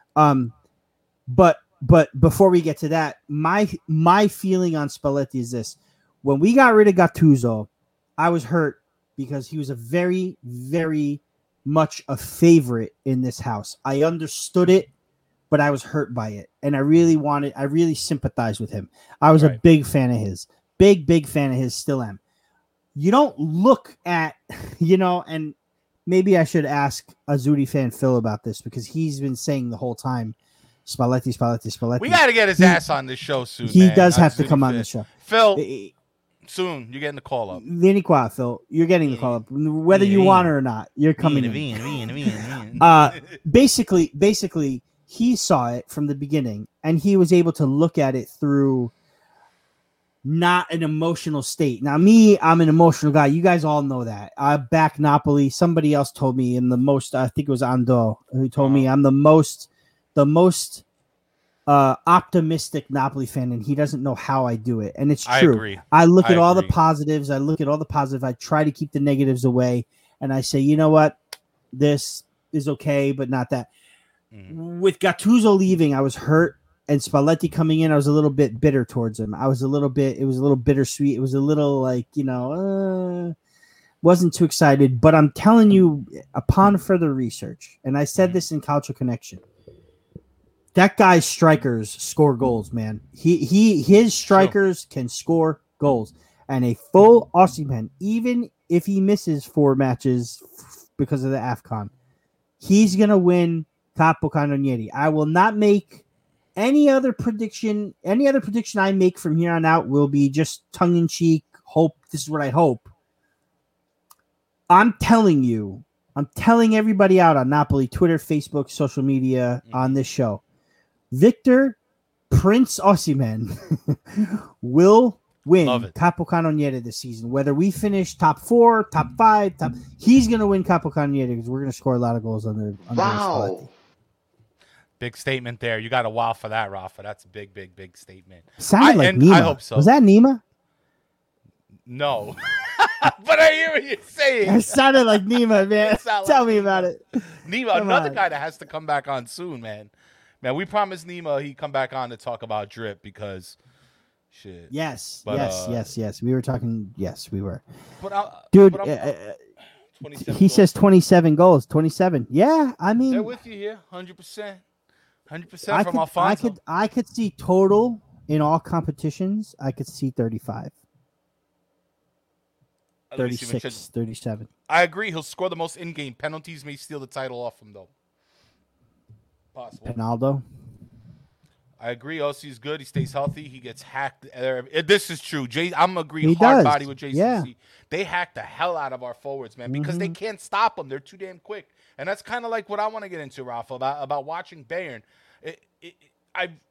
But before we get to that, my feeling on Spalletti is this: when we got rid of Gattuso, I was hurt because he was a very, very much a favorite in this house. I understood it, but I was hurt by it, and I really sympathized with him. I was a big fan of his, big fan of his, still am. You don't look at, you know, and maybe I should ask Azuri fan Phil about this because he's been saying the whole time, Spalletti. We got to get his ass on this show soon. He does have to come on the show. Phil, soon you're getting the call up. Vieni qua, Phil. You're getting the call up. Whether you want it or not, you're coming in. Basically, he saw it from the beginning, and he was able to look at it through not an emotional state. Now, I'm an emotional guy. You guys all know that. I back Napoli. Somebody else told me I think it was Ando, who told me I'm the most optimistic Napoli fan, and he doesn't know how I do it. And it's true. I agree. I look at all the positives. I try to keep the negatives away, and I say, you know what? This is okay, but not that. With Gattuso leaving, I was hurt. And Spalletti coming in, I was a little bit bitter towards him. It was a little bittersweet. It was a little like, you know, wasn't too excited. But I'm telling you, upon further research, and I said this in Calcio Connection, that guy's strikers score goals, man. His strikers can score goals. And a full Osimhen, even if he misses 4 matches because of the AFCON, he's going to win Capocannoniere. I will not make any other prediction I make from here on out will be just tongue-in-cheek, hope. This is what I hope. I'm telling everybody out on Napoli, Twitter, Facebook, social media, on this show, Victor Prince Osimhen will win Capocannoniere this season. Whether we finish top 4, top 5, he's going to win Capocannoniere because we're going to score a lot of goals under Spalletti. Big statement there. You got a wow for that, Rafa. That's a big statement. Sounded like Nima. I hope so. Was that Nima? No. But I hear what you're saying. It sounded like Nima, man. Tell me about it. Nima, another guy that has to come back on soon, man. Man, we promised Nima he'd come back on to talk about drip because shit. Yes. We were talking. Yes, we were. Dude, he says 27 goals. 27. Yeah, I mean. They're with you here. 100%. 100% from Alfonso. I could see total in all competitions. I could see 35. 36, 37. I agree. He'll score the most in-game. Penalties may steal the title off him, though. Possible. Penaldo. I agree. Ossi's good. He stays healthy. He gets hacked. This is true. I'm agreeing hard body with JCC. Yeah. They hack the hell out of our forwards, man, because they can't stop them. They're too damn quick. And that's kind of like what I want to get into, Rafa, about watching Bayern.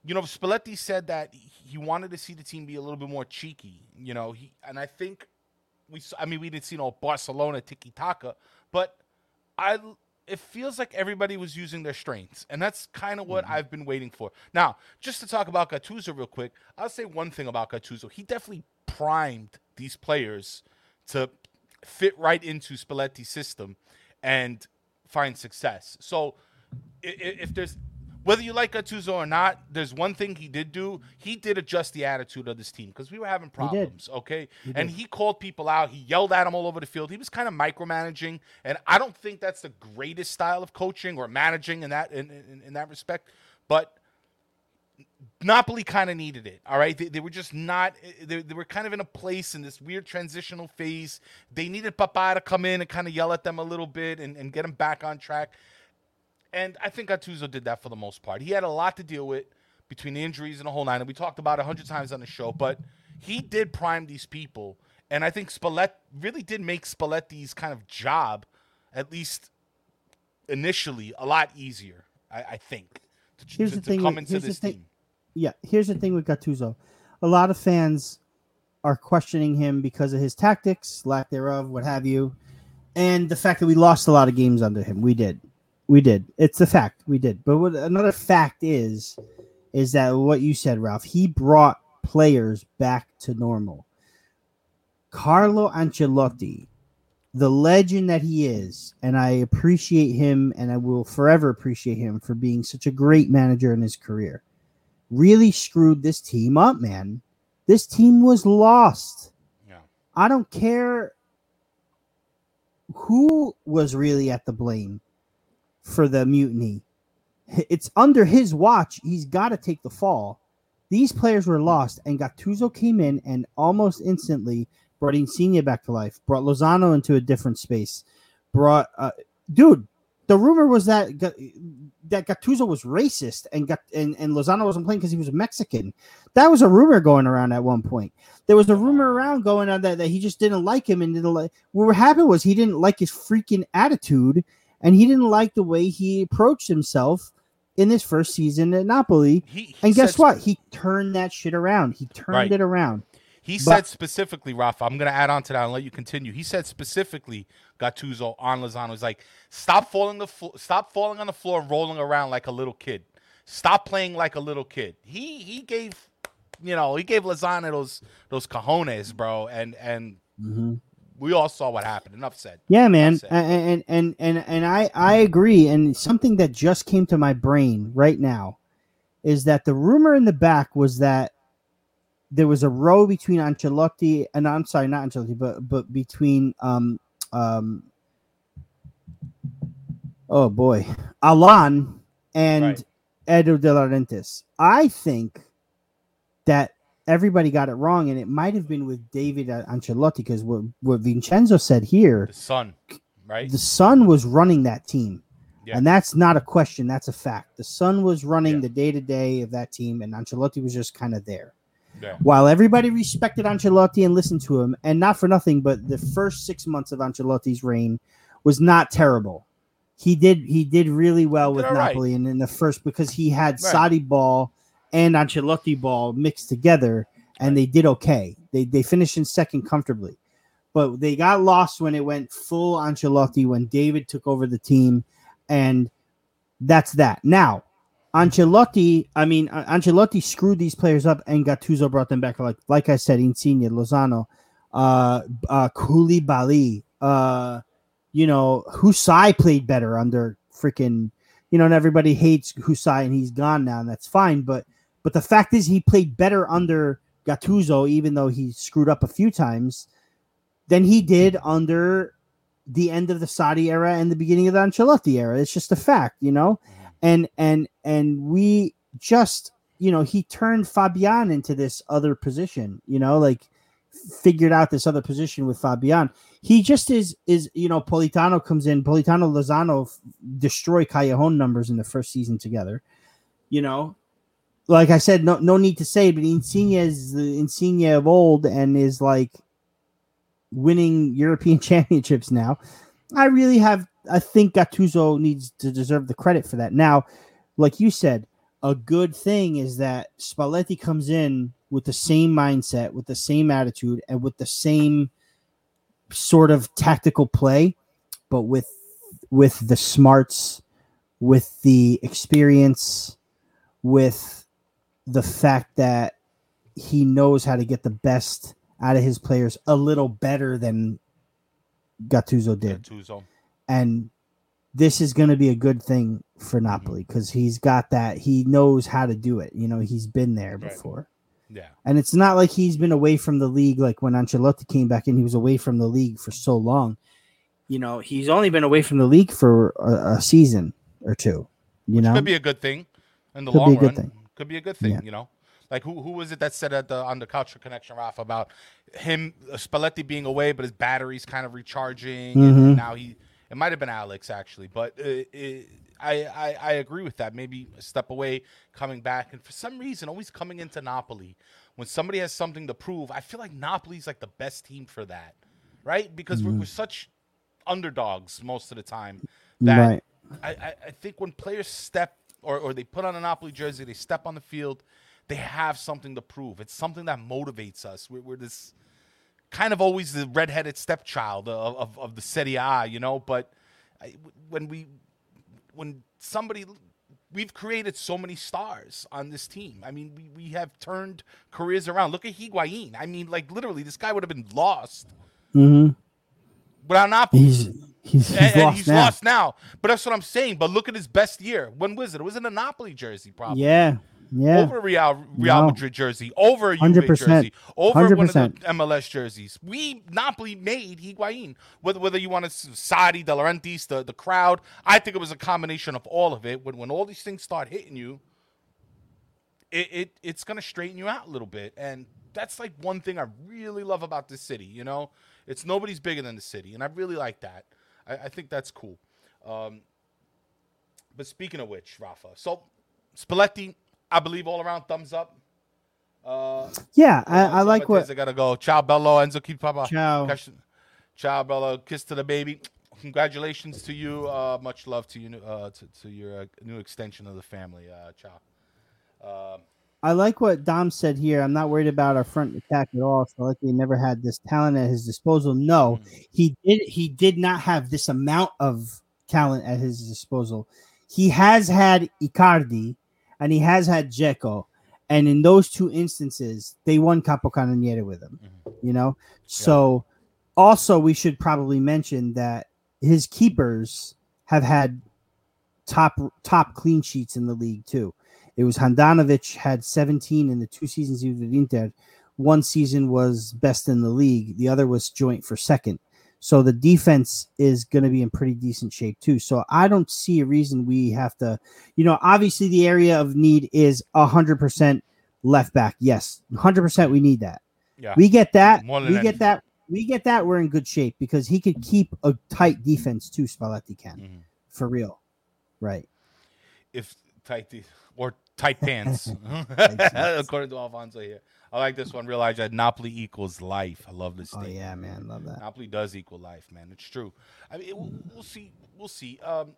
Spalletti said that he wanted to see the team be a little bit more cheeky. And I think we didn't see no Barcelona tiki-taka, but it feels like everybody was using their strengths, and that's kind of what I've been waiting for. Now, just to talk about Gattuso real quick, I'll say one thing about Gattuso. He definitely primed these players to fit right into Spalletti's system and find success. So if there's, whether you like Gattuso or not, there's one thing he did do. He did adjust the attitude of this team because we were having problems, okay? And he called people out. He yelled at them all over the field. He was kind of micromanaging, and I don't think that's the greatest style of coaching or managing in that respect. But Napoli kind of needed it, all right? They were just not – they were kind of in a place in this weird transitional phase. They needed Papa to come in and kind of yell at them a little bit and get them back on track. And I think Gattuso did that for the most part. He had a lot to deal with between the injuries and the whole nine, and we talked about it 100 times on the show, but he did prime these people, and I think Spalletti really did make Spalletti's kind of job, at least initially, a lot easier, I think, to come into this team. Yeah, here's the thing with Gattuso. A lot of fans are questioning him because of his tactics, lack thereof, what have you, and the fact that we lost a lot of games under him. We did. It's a fact. We did. But another fact is that what you said, Ralph, he brought players back to normal. Carlo Ancelotti, the legend that he is, and I appreciate him, and I will forever appreciate him for being such a great manager in his career, really screwed this team up, man. This team was lost. Yeah. I don't care who was really at the blame for the mutiny. It's under his watch. He's got to take the fall. These players were lost, and Gattuso came in and almost instantly brought Insigne back to life, brought Lozano into a different space, the rumor was that Gattuso was racist and Lozano wasn't playing because he was Mexican. That was a rumor going around at one point. There was a rumor around going on that he just didn't like him and what happened was he didn't like his freaking attitude. And he didn't like the way he approached himself in his first season at Napoli. And guess what? He turned that shit around. He turned it around. He said specifically, Rafa, I'm going to add on to that and let you continue. He said specifically, Gattuso on Lozano, he's like, stop falling on the floor and rolling around like a little kid. Stop playing like a little kid. He gave Lozano those cojones, bro, and we all saw what happened. Enough said. Yeah, man. And I agree. And something that just came to my brain right now is that the rumor in the back was that there was a row between Ancelotti and I'm sorry, not Ancelotti, but between Alan and Edo De Laurentiis. I think that everybody got it wrong, and it might have been with David Ancelotti because what Vincenzo said here, the son, right? The son was running that team, and that's not a question; that's a fact. The son was running the day-to-day of that team, and Ancelotti was just kind of there. Yeah. While everybody respected Ancelotti and listened to him, and not for nothing, but the first 6 months of Ancelotti's reign was not terrible. He did really well with Napoli, and in the first because he had Sarri ball and Ancelotti ball mixed together, and they did okay. They finished in second comfortably. But they got lost when it went full Ancelotti, when David took over the team, and that's that. Now, Ancelotti screwed these players up, and Gattuso brought them back. Like I said, Insigne, Lozano, Koulibaly, Husai played better under freaking, and everybody hates Husai, and he's gone now, and that's fine. But the fact is, he played better under Gattuso, even though he screwed up a few times, than he did under the end of the Sarri era and the beginning of the Ancelotti era. It's just a fact, And we just, he turned Fabian into this other position, figured out this other position with Fabian. He just is Politano comes in, Politano, Lozano destroy Callejon numbers in the first season together, Like I said, no need to say, but Insigne is the Insigne of old and is like winning European championships now. I think Gattuso needs to deserve the credit for that. Now, like you said, a good thing is that Spalletti comes in with the same mindset, with the same attitude, and with the same sort of tactical play, but with the smarts, with the experience, with the fact that he knows how to get the best out of his players a little better than Gattuso did. And this is going to be a good thing for Napoli because he's got that. He knows how to do it. You know, he's been there before. Yeah. And it's not like he's been away from the league. Like when Ancelotti came back in, he was away from the league for so long. You know, he's only been away from the league for a season or two. Which could be a good thing in the long run. Could be a good thing, you know. Like who was it that said on the Culture Connection, Raf, about him Spalletti being away, but his battery's kind of recharging, and now it might have been Alex actually, but I agree with that. Maybe a step away, coming back, and for some reason, always coming into Napoli when somebody has something to prove. I feel like Napoli's like the best team for that, right? Because we're such underdogs most of the time that I think when players step or they put on a Napoli jersey, they step on the field, they have something to prove. It's something that motivates us. We're this kind of always the redheaded stepchild of the Serie A, you know. But when somebody, we've created so many stars on this team. I mean, we have turned careers around. Look at Higuain. I mean, like literally, this guy would have been lost without Napoli. He's lost now. But that's what I'm saying. But look at his best year. When was it? It was in a Napoli jersey, probably. Yeah. Over Real Madrid jersey, over a Juve jersey, over 100%. one of the MLS jerseys. Napoli made Higuain. Whether you want to Sarri, De Laurentiis, the crowd, I think it was a combination of all of it. When all these things start hitting you, it's going to straighten you out a little bit. And that's like one thing I really love about this city, you know? It's nobody's bigger than the city, and I really like that. I think that's cool. But speaking of which, Rafa, so Spalletti, I believe all around thumbs up. I like what I gotta go. Ciao, bello, Enzo, keep papa. Ciao. Ciao, bello. Kiss to the baby. Congratulations to you. Much love to you. To your new extension of the family. Ciao. I like what Dom said here. I'm not worried about our front attack at all. Spalletti never had this talent at his disposal. No, he did not have this amount of talent at his disposal. He has had Icardi and he has had Dzeko. And in those two instances, they won Capocannoniere with him, you know? So also we should probably mention that his keepers have had top clean sheets in the league too. It was Handanovic had 17 in the 2 seasons he was with Inter. One season was best in the league. The other was joint for second. So the defense is going to be in pretty decent shape too. So I don't see a reason we have to, you know, obviously the area of need is 100% left back. Yes, 100% we need that. Yeah. We get that. We get that. We're in good shape because he could keep a tight defense too. Spalletti can, for real. Right. If tight or tight pants, according to Alfonso here. I like this one. Realize that Napoli equals life. I love this thing. Oh yeah, man, love that. Napoli does equal life, man. It's true. I mean, we'll see. We'll see.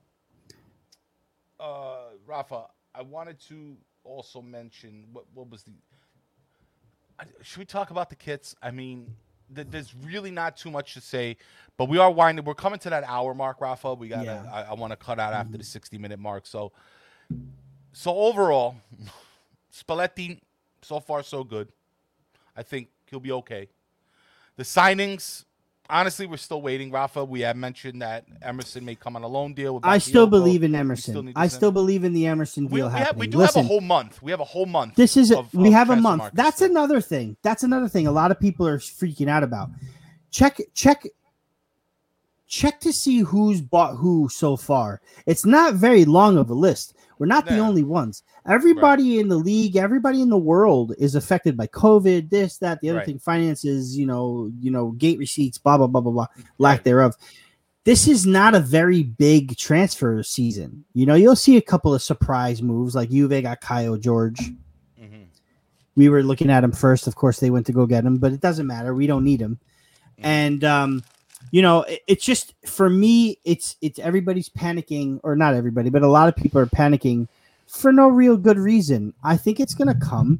Rafa, I wanted to also mention what was the. Should we talk about the kits? I mean, there's really not too much to say, but we are winding. We're coming to that hour mark, Rafa. We got. I want to cut out after the 60-minute mark. So overall, Spalletti, so far so good. I think he'll be okay. The signings, honestly, we're still waiting, Rafa. We have mentioned that Emerson may come on a loan deal. With I still believe in Emerson. I still believe in the Emerson deal happening. We do have a whole month. We have a whole month. We have a month. That's another thing. That's another thing a lot of people are freaking out about. Check to see who's bought who so far. It's not very long of a list. We're not the only ones. Everybody in the league, everybody in the world is affected by COVID, this, that, the other thing, finances, you know, gate receipts, blah, blah, blah, blah, blah, lack thereof. This is not a very big transfer season. You know, you'll see a couple of surprise moves, like Juve got Caio George. We were looking at him first. Of course, they went to go get him, but it doesn't matter. We don't need him. And, you know, it's just, for me, it's everybody's panicking, or not everybody, but a lot of people are panicking for no real good reason. I think it's going to come.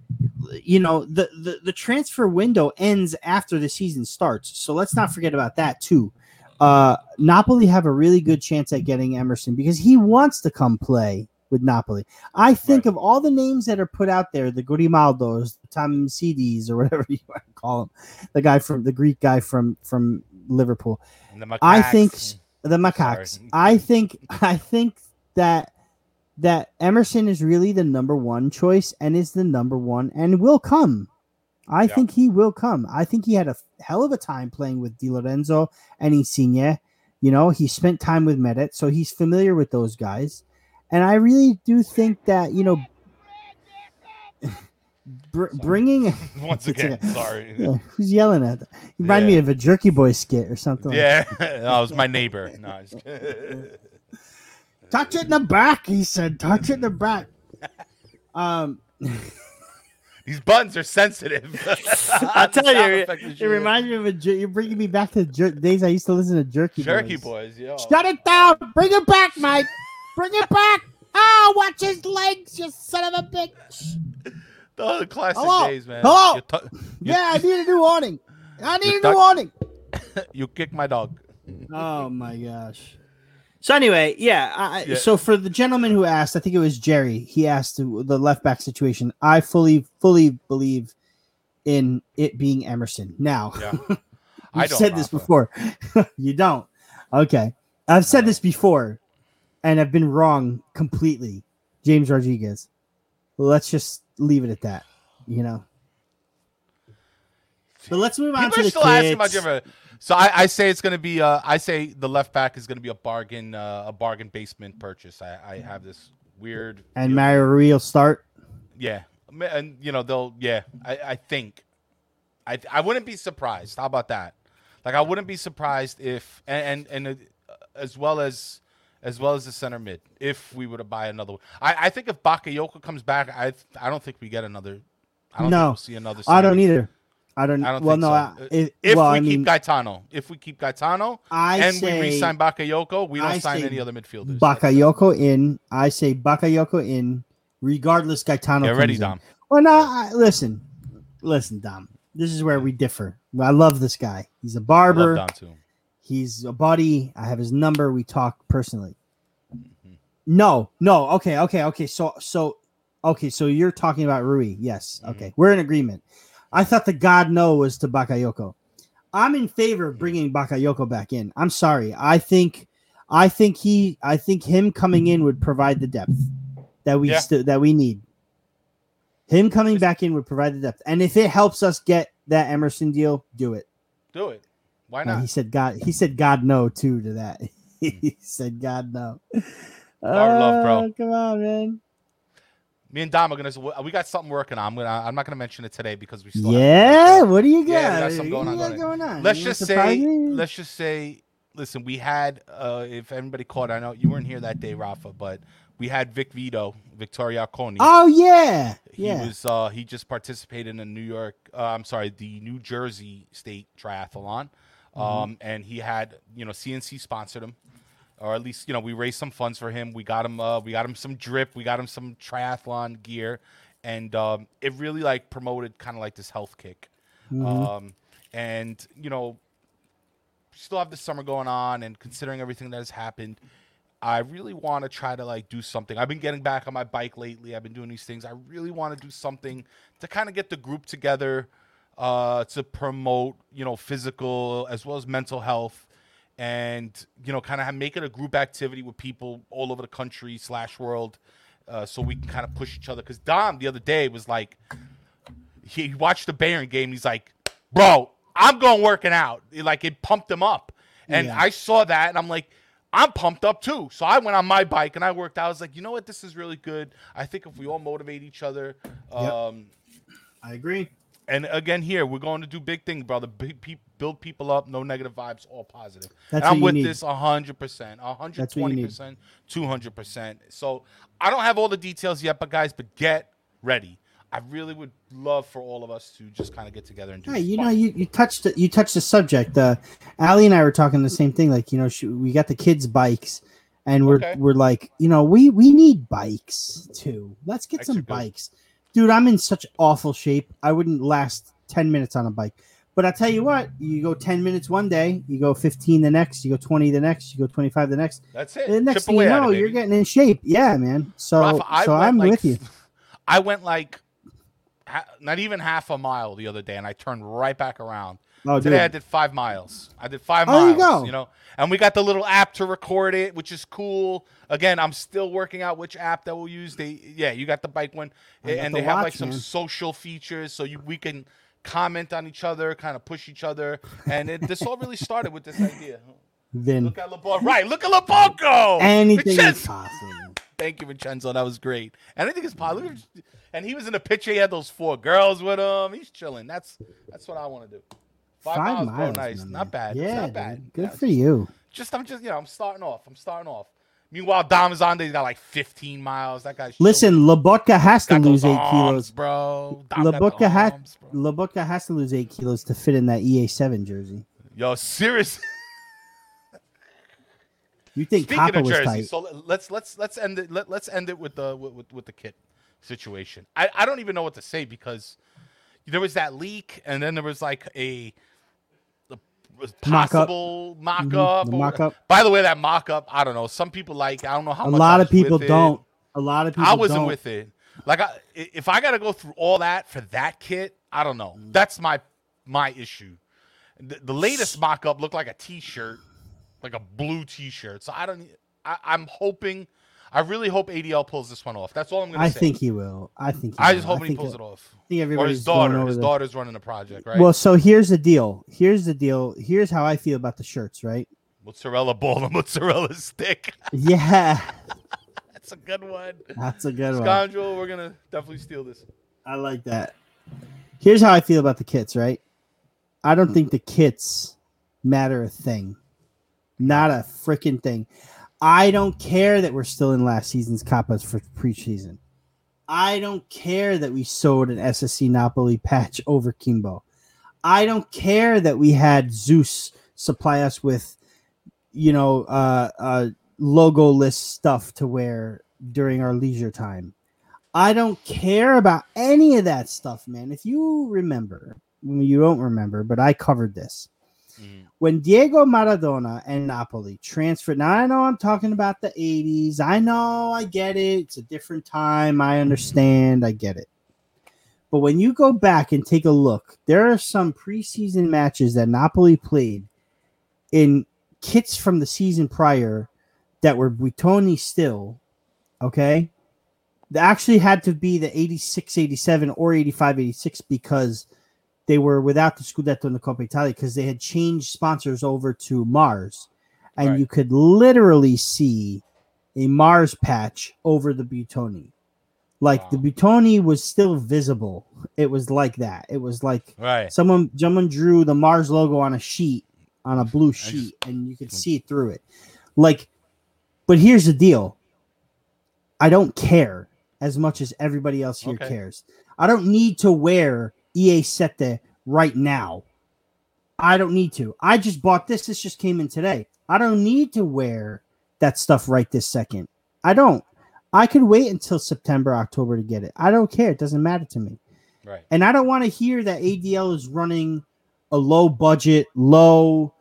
The transfer window ends after the season starts, so let's not forget about that too. Napoli have a really good chance at getting Emerson because he wants to come play with Napoli. I think of all the names that are put out there, the Grimaldos, the Tamsidis, or whatever you want to call him, the Greek guy from Liverpool. And the macaques. I think the macaques. Sorry. I think that Emerson is really the number one choice and is the number one and will come. I think he will come. I think he had a hell of a time playing with Di Lorenzo and Insigne. He spent time with Meret, so he's familiar with those guys. And I really do think that, bringing once again, sorry. Who's yelling at that? You remind me of a Jerky Boy skit or something. Yeah, that was my neighbor. No, touch it in the back, he said. Touch it in the back. These buttons are sensitive. I tell you, it reminds me of you're bringing me back to days I used to listen to Jerky Boys. Yo. Shut it down. Bring it back, Mike. Bring it back. Oh, watch his legs, you son of a bitch. The classic days, man. Hello. I need a new awning. You kicked my dog. Oh, my gosh. So anyway, so for the gentleman who asked, I think it was Jerry, he asked the left back situation. I fully believe in it being Emerson. Now, I've said this before. You don't. Okay. I've said this before, and I've been wrong completely. James Rodriguez. Let's just leave it at that, But let's move on to the kids. So I say it's going to be. I say the left back is going to be a bargain basement purchase. I have this weird. And Mario Rui will start. Yeah, and they'll. Yeah, I think. I wouldn't be surprised. How about that? Like I wouldn't be surprised if and as well as the center mid if we were to buy another one. I think if Bakayoko comes back, I don't think we get another. I don't think we'll see another. I don't either. I don't think so. If we keep Gaetano, and we re-sign Bakayoko, we don't sign any other midfielders. Bakayoko in. I say Bakayoko in, regardless Gaetano. Yeah, ready, Dom. Well, no, listen, Dom. This is where we differ. I love this guy. He's a barber. I love Dom too. He's a buddy. I have his number. We talk personally. Mm-hmm. No. Okay. So you're talking about Rui. Yes. Okay. Mm-hmm. We're in agreement. I thought the God no was to Bakayoko. I'm in favor of bringing Bakayoko back in. I'm sorry. I think him coming in would provide the depth that we need. Him coming back in would provide the depth. And if it helps us get that Emerson deal, do it. Do it. Why not? He said God no too to that. He said God no. Love, bro. Come on, man. Me and Dom are we got something working on. I'm not gonna mention it today because we still what do you got? Yeah, we got something going on. Let's just say listen, we had if anybody caught, I know you weren't here that day, Rafa, but we had Victoria Coni. Oh yeah. He just participated in the New Jersey State Triathlon. And he had, CNC sponsored him. Or at least, we raised some funds for him. We got him some drip. We got him some triathlon gear. And it really, promoted kind of this health kick. And, we still have the summer going on. And considering everything that has happened, I really want to try to, do something. I've been getting back on my bike lately. I've been doing these things. I really want to do something to kind of get the group together to promote, physical as well as mental health. And, kind of make it a group activity with people all over the country / world so we can kind of push each other. Because Dom the other day was he watched the Bayern game. He's like, bro, I'm going working out. It pumped him up. And I saw that and I'm like, I'm pumped up too. So I went on my bike and I worked out. I was like, you know what? This is really good. I think if we all motivate each other. I agree. And again, here, we're going to do big things, brother. Build people up, no negative vibes, all positive. That's and I'm with need. this 100%, 120%, 200%. So I don't have all the details yet, but get ready. I really would love for all of us to just kind of get together and do you touched the subject. Ali and I were talking the same thing. We got the kids' bikes, and Okay. we're like, we need bikes too. Let's get Bikes some are good. bikes, dude. I'm in such awful shape. I wouldn't last 10 minutes on a bike. But I tell you what, you go 10 minutes one day, you go 15 the next, you go 20 the next, you go 25 the next. That's it. The next Chip thing you away at know, it, you're baby. getting in shape. Yeah, man. So, Rafa, I'm with you. I went like not even half a mile the other day, and I turned right back around. Oh, Today I dude. did 5 miles. I did 5 Oh, you miles. go. You know, and we got the little app to record it, which is cool. Again, I'm still working out which app that we'll use. You got the bike one, I got and the they have like watch, some man. social features, so we can comment on each other, kind of push each other, and this all really started with this idea. Then Look at LeBon. Right, look at LeBonco. anything is Vincenzo. possible. Thank you, Vincenzo. That was great. Anything is possible. And he was in the picture. He had those 4 girls with him. He's chilling. That's what I want to do. 5 miles, bro. Nice. man. Not bad. Yeah, Not dude. bad. Good Yeah, for you. I'm starting off. Meanwhile, Dom Zonde's got like 15 miles. That guy's Listen, Labutka has to got lose those 8 arms, kilos. bro. Dom got the arms, bro. Labutka has to lose 8 kilos to fit in that EA7 jersey. Yo, seriously. You think Speaking Kappa of was Jersey, tight? so let's end it. Let's end it with the kit situation. I don't even know what to say because there was that leak, and then there was like a possible mock-up. The mock-up. By the way, that mock-up, I don't know. Some people I don't know how A much. lot I of was people with it. don't. A lot of people I wasn't don't. with it. Like, if I got to go through all that for that kit, I don't know. That's my issue. The latest mock-up looked like a T-shirt, like a blue T-shirt. So I'm hoping. I really hope ADL pulls this one off. That's all I'm going to say. I think he will. I just hope he pulls it off. I think Or everybody's his daughter. going over His the- daughter's running the project, right? Well, so here's the deal. Here's how I feel about the shirts, right? Mozzarella ball and mozzarella stick. Yeah, That's a good one. that's a good one. Scoundrel, we're going to definitely steal this. I like that. Here's how I feel about the kits, right? I don't think the kits matter a thing. Not a freaking thing. I don't care that we're still in last season's Kappas for preseason. I don't care that we sewed an SSC Napoli patch over Kimbo. I don't care that we had Zeus supply us with, logo-less stuff to wear during our leisure time. I don't care about any of that stuff, man. If you remember, you don't remember, but I covered this. When Diego Maradona and Napoli transferred, now I know I'm talking about the 80s. I know, I get it. It's a different time. I understand. I get it. But when you go back and take a look, there are some preseason matches that Napoli played in kits from the season prior that were Buitoni still, okay? They actually had to be the 86, 87 or 85, 86 because they were without the Scudetto and the Coppa Italia because they had changed sponsors over to Mars. And you could literally see a Mars patch over the Buitoni. Like the Buitoni was still visible. It was like that. It was like someone drew the Mars logo on a sheet, on a blue sheet, and you could see it through it. Like, but here's the deal. I don't care as much as everybody else here cares. I don't need to wear EA Sette right now. I don't need to. I just bought this. This just came in today. I don't need to wear that stuff right this second. I don't. I could wait until September, October to get it. I don't care. It doesn't matter to me. Right. And I don't want to hear that ADL is running a low budget, like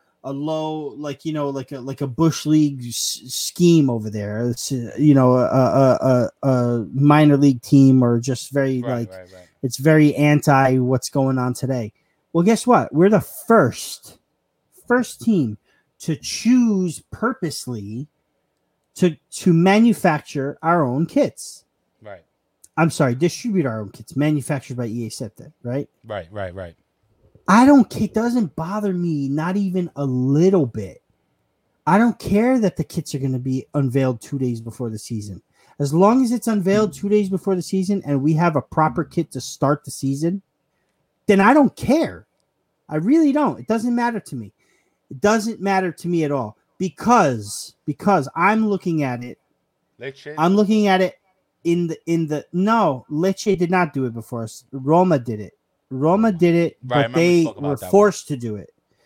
a Bush League scheme over there. It's, a minor league team or just very it's very anti what's going on today. Well, guess what? We're the first team to choose purposely to manufacture our own kits. Right. I'm sorry, distribute our own kits manufactured by EA Sette, right? Right. I don't care. It doesn't bother me, not even a little bit. I don't care that the kits are going to be unveiled 2 days before the season. As long as it's unveiled 2 days before the season and we have a proper kit to start the season, then I don't care. I really don't. It doesn't matter to me. It doesn't matter to me at all because I'm looking at it. Lecce? I'm looking at it in the no, Lecce did not do it before us. Roma did it. But they were forced to do it.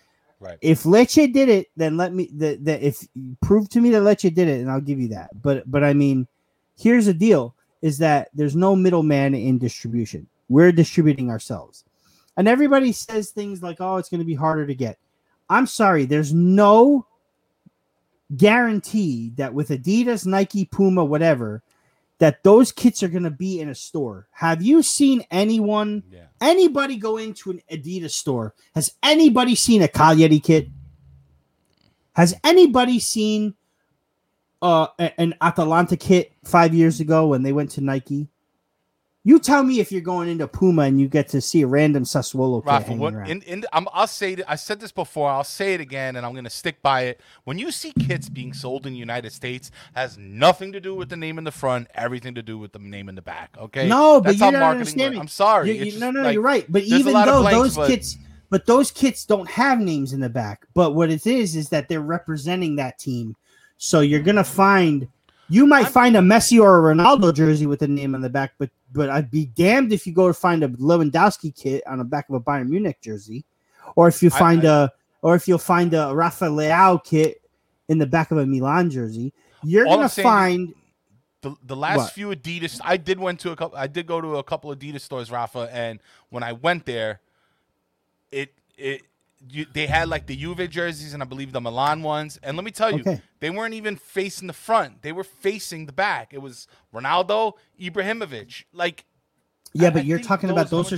Right. If Lecce did it, then if prove to me that Lecce did it, and I'll give you that. But I mean, here's the deal: is that there's no middleman in distribution. We're distributing ourselves, and everybody says things like, "Oh, it's going to be harder to get." I'm sorry, there's no guarantee that with Adidas, Nike, Puma, whatever, that those kits are going to be in a store. Have you seen anybody go into an Adidas store? Has anybody seen a Cagliari kit? Has anybody seen an Atalanta kit 5 years ago when they went to Nike? You tell me if you're going into Puma and you get to see a random Sassuolo kit Rafa, hanging around. I'll say it. I said this before. I'll say it again, and I'm going to stick by it. When you see kits being sold in the United States, has nothing to do with the name in the front, everything to do with the name in the back. Okay? No, but that's you how don't marketing understand works. me. I'm sorry. You're right. But even though those kits don't have names in the back, but what it is that they're representing that team. So you're gonna find. You might find a Messi or a Ronaldo jersey with a name on the back, but I'd be damned if you go to find a Lewandowski kit on the back of a Bayern Munich jersey, or if you find you'll find a Rafa Leao kit in the back of a Milan jersey. You're gonna find the last few Adidas. I did go to a couple of Adidas stores, Rafa, and when I went there, they had like the Juve jerseys and I believe the Milan ones. And let me tell you, they weren't even facing the front. They were facing the back. It was Ronaldo, Ibrahimovic. Like, but you're talking about those are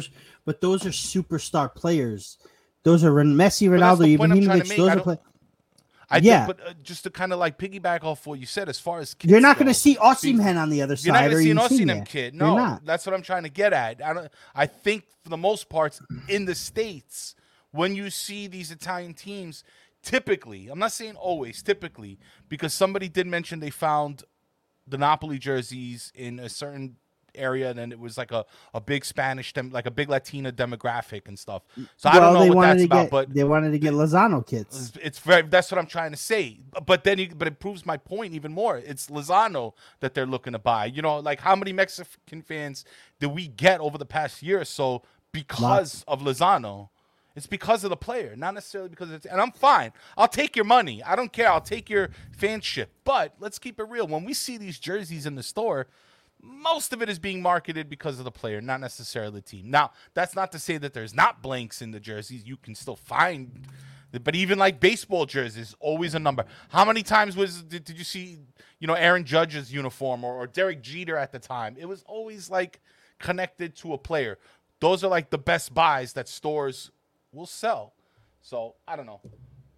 superstar players. Those are Messi, Ronaldo, Ibrahimovic. Those are players. But just to kind of like piggyback off what you said, as far as kids you're not going to see Osimhen on the other side. You're not going to see an Osimhen kid. No, that's what I'm trying to get at. I think for the most part in the States, when you see these Italian teams, typically, I'm not saying always, typically, because somebody did mention they found the Napoli jerseys in a certain area, and then it was like a big Spanish, like a big Latina demographic and stuff. So I don't know what that's about, but they wanted to get Lozano kits. That's what I'm trying to say. But it proves my point even more. It's Lozano that they're looking to buy. You know, like how many Mexican fans did we get over the past year or so because of Lozano? It's because of the player, not necessarily because it's. And I'm fine. I'll take your money. I don't care. I'll take your fanship. But let's keep it real. When we see these jerseys in the store, most of it is being marketed because of the player, not necessarily the team. Now, that's not to say that there's not blanks in the jerseys. You can still find. But even like baseball jerseys, always a number. How many times did you see, Aaron Judge's uniform or Derek Jeter at the time? It was always like connected to a player. Those are like the best buys that stores will sell. So I don't know.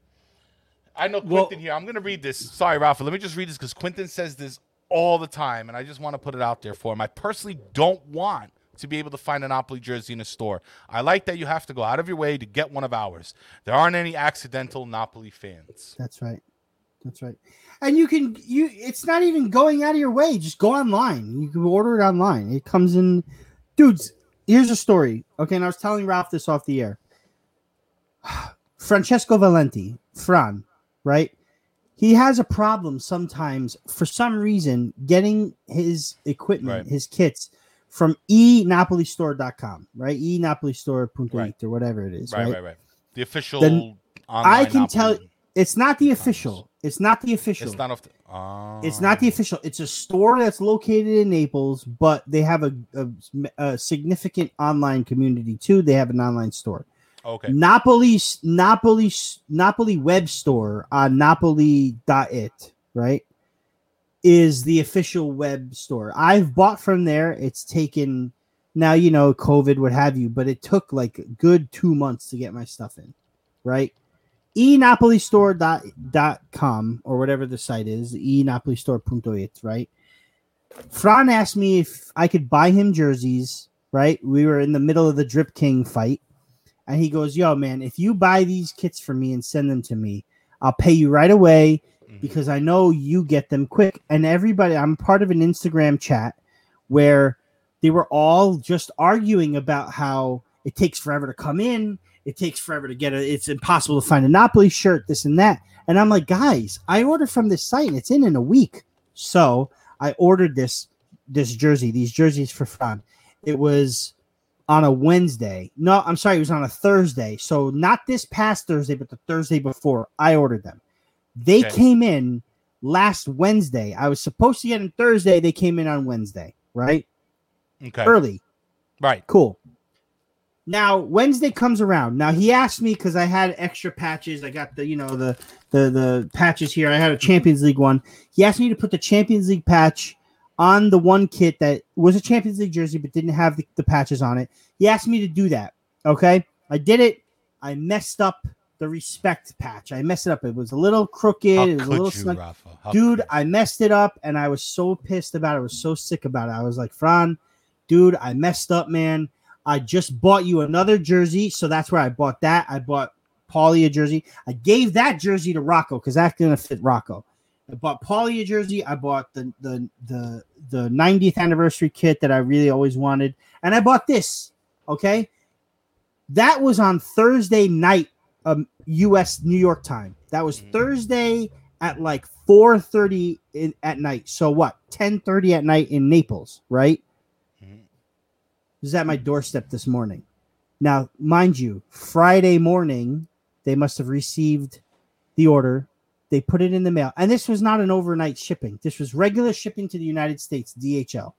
I know Quentin here. I'm going to read this. Sorry, Rafa. Let me just read this because Quentin says this all the time, and I just want to put it out there for him. I personally don't want to be able to find a Napoli jersey in a store. I like that you have to go out of your way to get one of ours. There aren't any accidental Napoli fans. That's right. And it's not even going out of your way. Just go online. You can order it online. It comes in. Dudes, here's a story. Okay, and I was telling Ralph this off the air. Francesco Valenti, Fran, right? He has a problem sometimes, for some reason, getting his equipment, his kits, from eNapolistore.com, right? eNapolistore.it or whatever it is, right? The official online I can Napoli. tell it's not the official. It's not the official. It's not It's not the official. It's a store that's located in Naples, but they have a significant online community too. They have an online store. Okay. Napoli web store on Napoli.it, right, is the official web store. I've bought from there. It's taken, now, COVID, what have you, but it took like a good 2 months to get my stuff in, right? eNapolistore.com or whatever the site is, eNapolistore.it, right? Fran asked me if I could buy him jerseys, right? We were in the middle of the Drip King fight. And he goes, yo, man, if you buy these kits for me and send them to me, I'll pay you right away because I know you get them quick. And everybody, I'm part of an Instagram chat where they were all just arguing about how it takes forever to come in. It takes forever to get it's impossible to find a Napoli shirt, this and that. And I'm like, guys, I ordered from this site and it's in a week. So I ordered these jerseys for Fran. It was on a Wednesday. No, I'm sorry, it was on a Thursday. So not this past Thursday, but the Thursday before. I ordered them. They came in last Wednesday. I was supposed to get them Thursday. They came in on Wednesday, right? Okay. Early. Right. Cool. Now Wednesday comes around. Now he asked me because I had extra patches. I got the patches here. I had a Champions League one. He asked me to put the Champions League patch on the one kit that was a Champions League jersey but didn't have the patches on it. He asked me to do that. Okay, I did it. I messed up the respect patch. I messed it up. It was a little crooked. How it was a little could you, Rafa? Dude, I messed it up and I was so pissed about it. I was so sick about it. I was like, Fran, dude, I messed up, man. I just bought you another jersey, so that's where I bought that. I bought Paulie a jersey. I gave that jersey to Rocco because that's gonna fit Rocco. I bought Paulie a jersey. I bought the 90th anniversary kit that I really always wanted, and I bought this. Okay, that was on Thursday night, U.S. New York time. That was Thursday at like 4:30 at night. So what? 10:30 at night in Naples, right? Was at my doorstep this morning. Now, mind you, Friday morning, they must have received the order. They put it in the mail. And this was not an overnight shipping. This was regular shipping to the United States, DHL.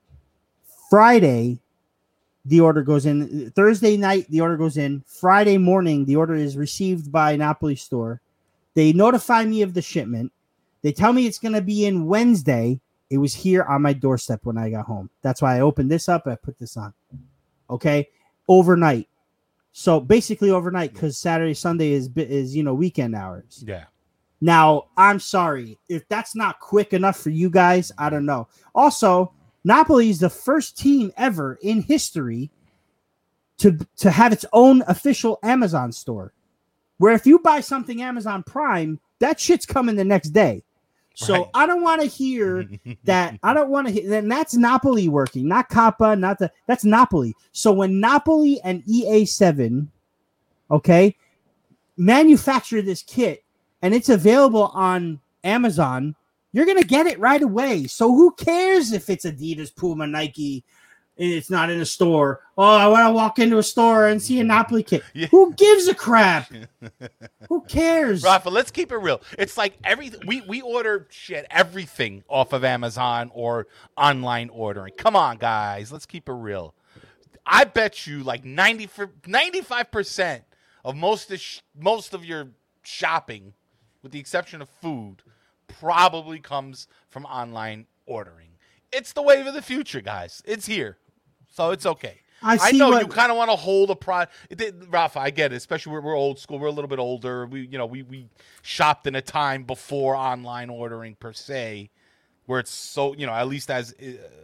Friday, the order goes in. Thursday night, the order goes in. Friday morning, the order is received by Napoli store. They notify me of the shipment. They tell me it's going to be in Wednesday. It was here on my doorstep when I got home. That's why I opened this up and I put this on. Okay? Overnight. So basically overnight because Saturday, Sunday is weekend hours. Yeah. Now, I'm sorry. If that's not quick enough for you guys, I don't know. Also, Napoli is the first team ever in history to have its own official Amazon store. Where if you buy something Amazon Prime, that shit's coming the next day. So right. I don't want to hear that. I don't want to hear that. That's Napoli working, not Kappa, that's Napoli. So when Napoli and EA7, okay, manufacture this kit and it's available on Amazon, you're going to get it right away. So who cares if it's Adidas, Puma, Nike, and it's not in a store? Oh, I want to walk into a store and see a Napoli kit. Yeah. Who gives a crap? Who cares? Rafa, let's keep it real. It's like we order everything off of Amazon or online ordering. Come on, guys. Let's keep it real. I bet you like 95% of most of your shopping, with the exception of food, probably comes from online ordering. It's the wave of the future, guys. It's here. So it's okay. I know you kind of want to hold a product. Rafa, I get it. Especially we're old school. We're a little bit older. We shopped in a time before online ordering per se, where it's so at least as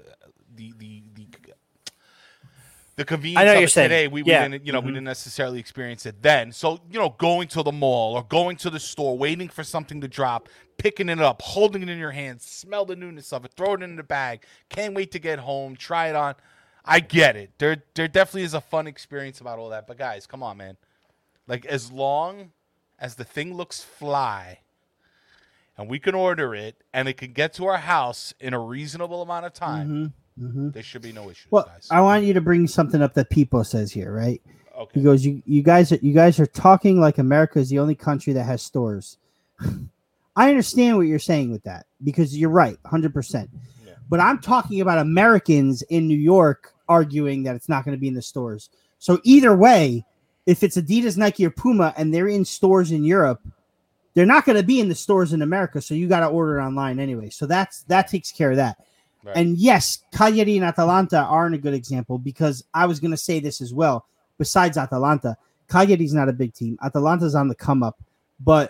the convenience of it today. We didn't necessarily experience it then. So going to the mall or going to the store, waiting for something to drop, picking it up, holding it in your hands, smell the newness of it, throw it in the bag. Can't wait to get home, try it on. I get it. There definitely is a fun experience about all that. But guys, come on, man. Like as long as the thing looks fly and we can order it and it can get to our house in a reasonable amount of time, there should be no issues, guys. I want you to bring something up that Pipo says here, right? Okay. He goes, you guys are talking like America is the only country that has stores. I understand what you're saying with that because you're right, 100%. Yeah. But I'm talking about Americans in New York arguing that it's not going to be in the stores. So either way, if it's Adidas, Nike, or Puma and they're in stores in Europe, they're not going to be in the stores in America. So you got to order it online anyway. So that takes care of that. Right. And yes, Cagliari and Atalanta aren't a good example because I was going to say this as well. Besides Atalanta, Cagliari's not a big team. Atalanta's on the come up, but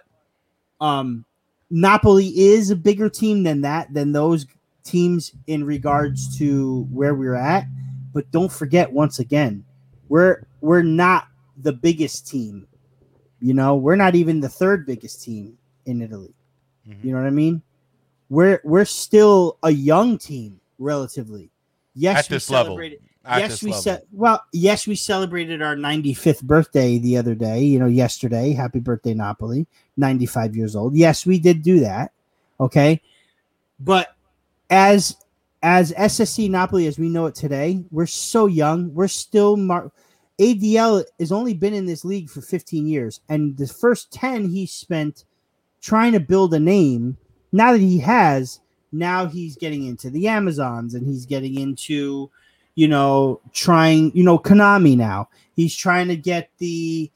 Napoli is a bigger team than those teams in regards to where we're at. But don't forget, once again, we're not the biggest team. We're not even the third biggest team in Italy. Mm-hmm. You know what I mean? We're still a young team relatively. Yes, at this level. Yes, we celebrated our 95th birthday the other day. Yesterday. Happy birthday, Napoli! 95 years old. Yes, we did do that. Okay, but as as SSC Napoli as we know it today, we're so young. We're still ADL has only been in this league for 15 years, and the first 10 he spent trying to build a name. Now that he has, now he's getting into the Amazons, and he's getting into, trying, Konami now. He's trying to get the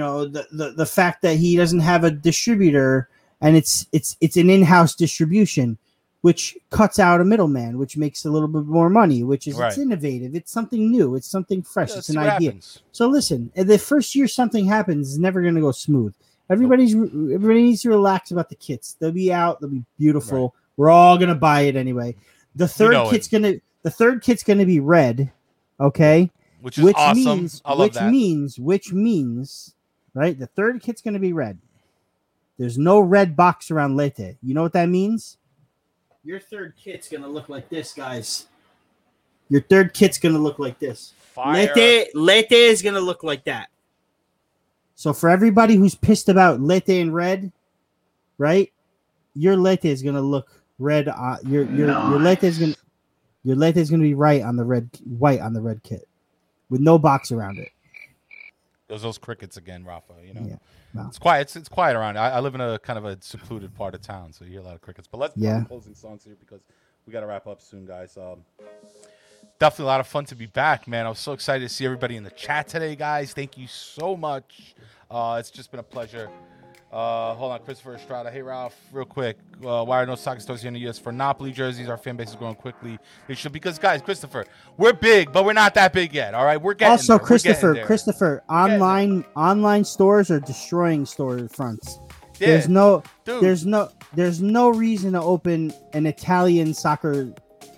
fact that he doesn't have a distributor, and it's an in-house distribution, which cuts out a middleman, which makes a little bit more money, which is It's innovative. It's something new. It's something fresh. It's an idea. Happens. So listen, the first year something happens is never going to go smooth. Everybody needs to relax about the kits. They'll be out. They'll be beautiful. Right. We're all going to buy it anyway. The third kit's going to be red. Okay. Which is awesome. I love that. Which means, right? The third kit's going to be red. There's no red box around Lete. You know what that means? Your third kit's going to look like this, guys. Your third kit's going to look like this. Fire. Lete is going to look like that. So for everybody who's pissed about Lete and red, right? Your Lete is going to look red. Your Lete is going to be white on the red kit with no box around it. Those crickets again, Rafa. Yeah. No. It's quiet. It's quiet around. I live in a kind of a secluded part of town, so you hear a lot of crickets. But let's do closing songs here because we got to wrap up soon, guys. Definitely a lot of fun to be back, man. I was so excited to see everybody in the chat today, guys. Thank you so much. It's just been a pleasure. Hold on, Christopher Estrada. Hey, Ralph, real quick. Why are no soccer stores here in the U.S. for Napoli jerseys? Our fan base is growing quickly. They should, because, guys, Christopher, we're big, but we're not that big yet. All right, we're getting also there. Christopher, online stores are destroying store fronts. Yeah. There's no reason to open an Italian soccer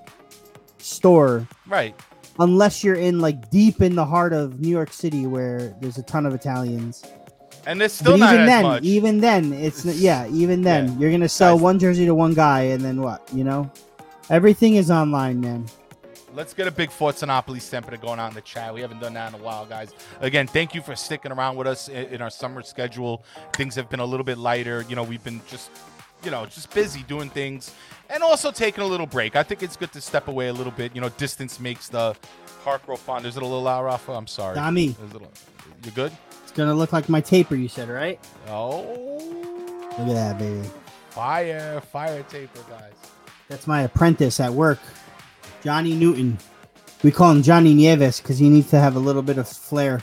store, right? Unless you're in deep in the heart of New York City, where there's a ton of Italians. And there's still not as much. Even then, you're gonna sell one jersey to one guy, and then what? Everything is online, man. Let's get a big Forza Napoli stamp going on in the chat. We haven't done that in a while, guys. Again, thank you for sticking around with us in our summer schedule. Things have been a little bit lighter. We've been just busy doing things and also taking a little break. I think it's good to step away a little bit. Distance makes the heart grow fonder. Is it a little loud, Rafa? I'm sorry. Dami. You good? It's going to look like my taper, you said, right? Oh. Look at that, baby. Fire taper, guys. That's my apprentice at work, Johnny Newton. We call him Johnny Nieves because he needs to have a little bit of flair.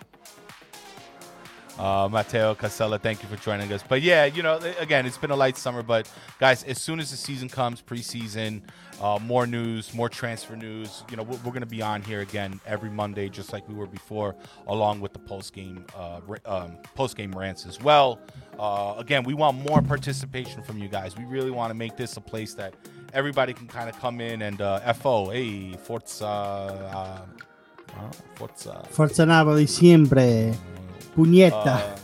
Matteo Casella, thank you for joining us. But yeah, again, it's been a light summer, but guys, as soon as the season comes, preseason, more news, more transfer news, we're going to be on here again every Monday, just like we were before, along with the post-game rants as well. Again, we want more participation from you guys. We really want to make this a place that everybody can kind of come in and Forza Napoli siempre. Puñeta.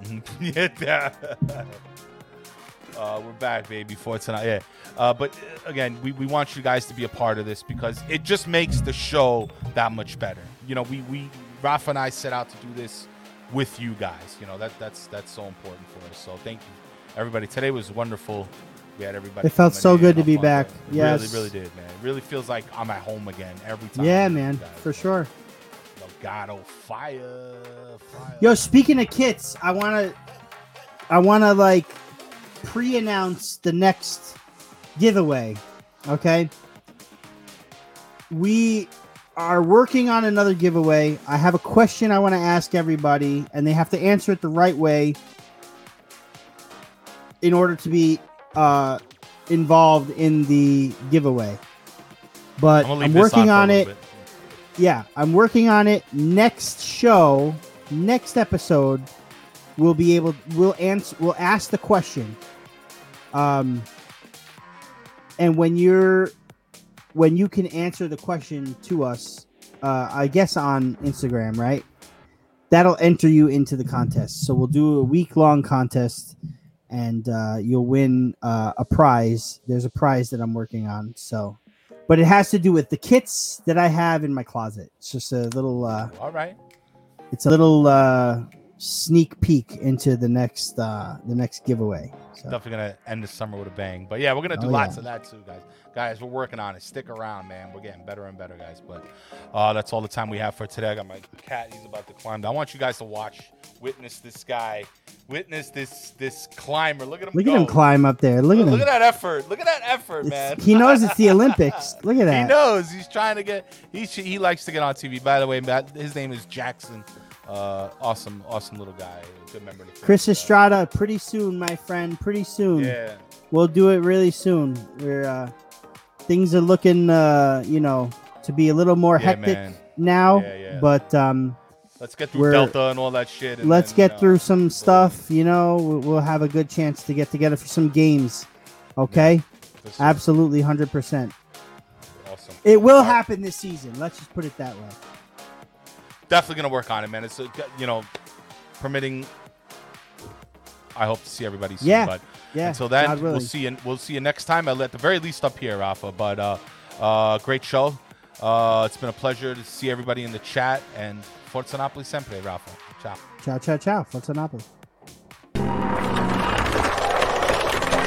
We're back, baby, for tonight. Yeah. But again, we want you guys to be a part of this because it just makes the show that much better. We Rafa and I set out to do this with you guys. That's so important for us. So thank you, everybody. Today was wonderful. We had everybody. It felt so good to be back. Yes. Really, really did, man. It really feels like I'm at home again every time. Yeah, man, for sure. God, fire. Yo, speaking of kits, I wanna pre-announce the next giveaway. Okay, we are working on another giveaway. I have a question I want to ask everybody, and they have to answer it the right way in order to be involved in the giveaway. But I'm working on it. Yeah, I'm working on it. Next episode, we'll ask the question. And when you can answer the question to us, I guess on Instagram, right? That'll enter you into the contest. So we'll do a week-long contest, and you'll win a prize. There's a prize that I'm working on, so. But it has to do with the kits that I have in my closet. It's just a little. All right. It's a little sneak peek into the next giveaway. So. Definitely gonna end the summer with a bang. But yeah, we're gonna do lots of that too, guys. Guys, we're working on it. Stick around, man. We're getting better and better, guys. But that's all the time we have for today. I got my cat. He's about to climb down. I want you guys to witness this guy, witness this climber. Look at him. Look at him climb up there. Look at him. Look at that effort. Look at that effort, man. He knows it's the Olympics. Look at that. He knows. He's trying to get. He likes to get on TV. By the way, his name is Jackson. Awesome little guy. Good member of the family. Chris Estrada. Pretty soon, my friend. Pretty soon. Yeah. We'll do it really soon. We're things are looking, to be a little more hectic now. Yeah. But let's get through Delta and all that shit. And let's get through some stuff. We'll have a good chance to get together for some games. Okay, absolutely, 100%. Awesome. It will happen this season. Let's just put it that way. Definitely gonna work on it, man. It's permitting. I hope to see everybody soon. Yeah. But yeah. until then, we'll see you next time. At the very least up here, Rafa. But great show. It's been a pleasure to see everybody in the chat. And Forza Napoli sempre, Rafa. Ciao. Ciao. Forza Napoli.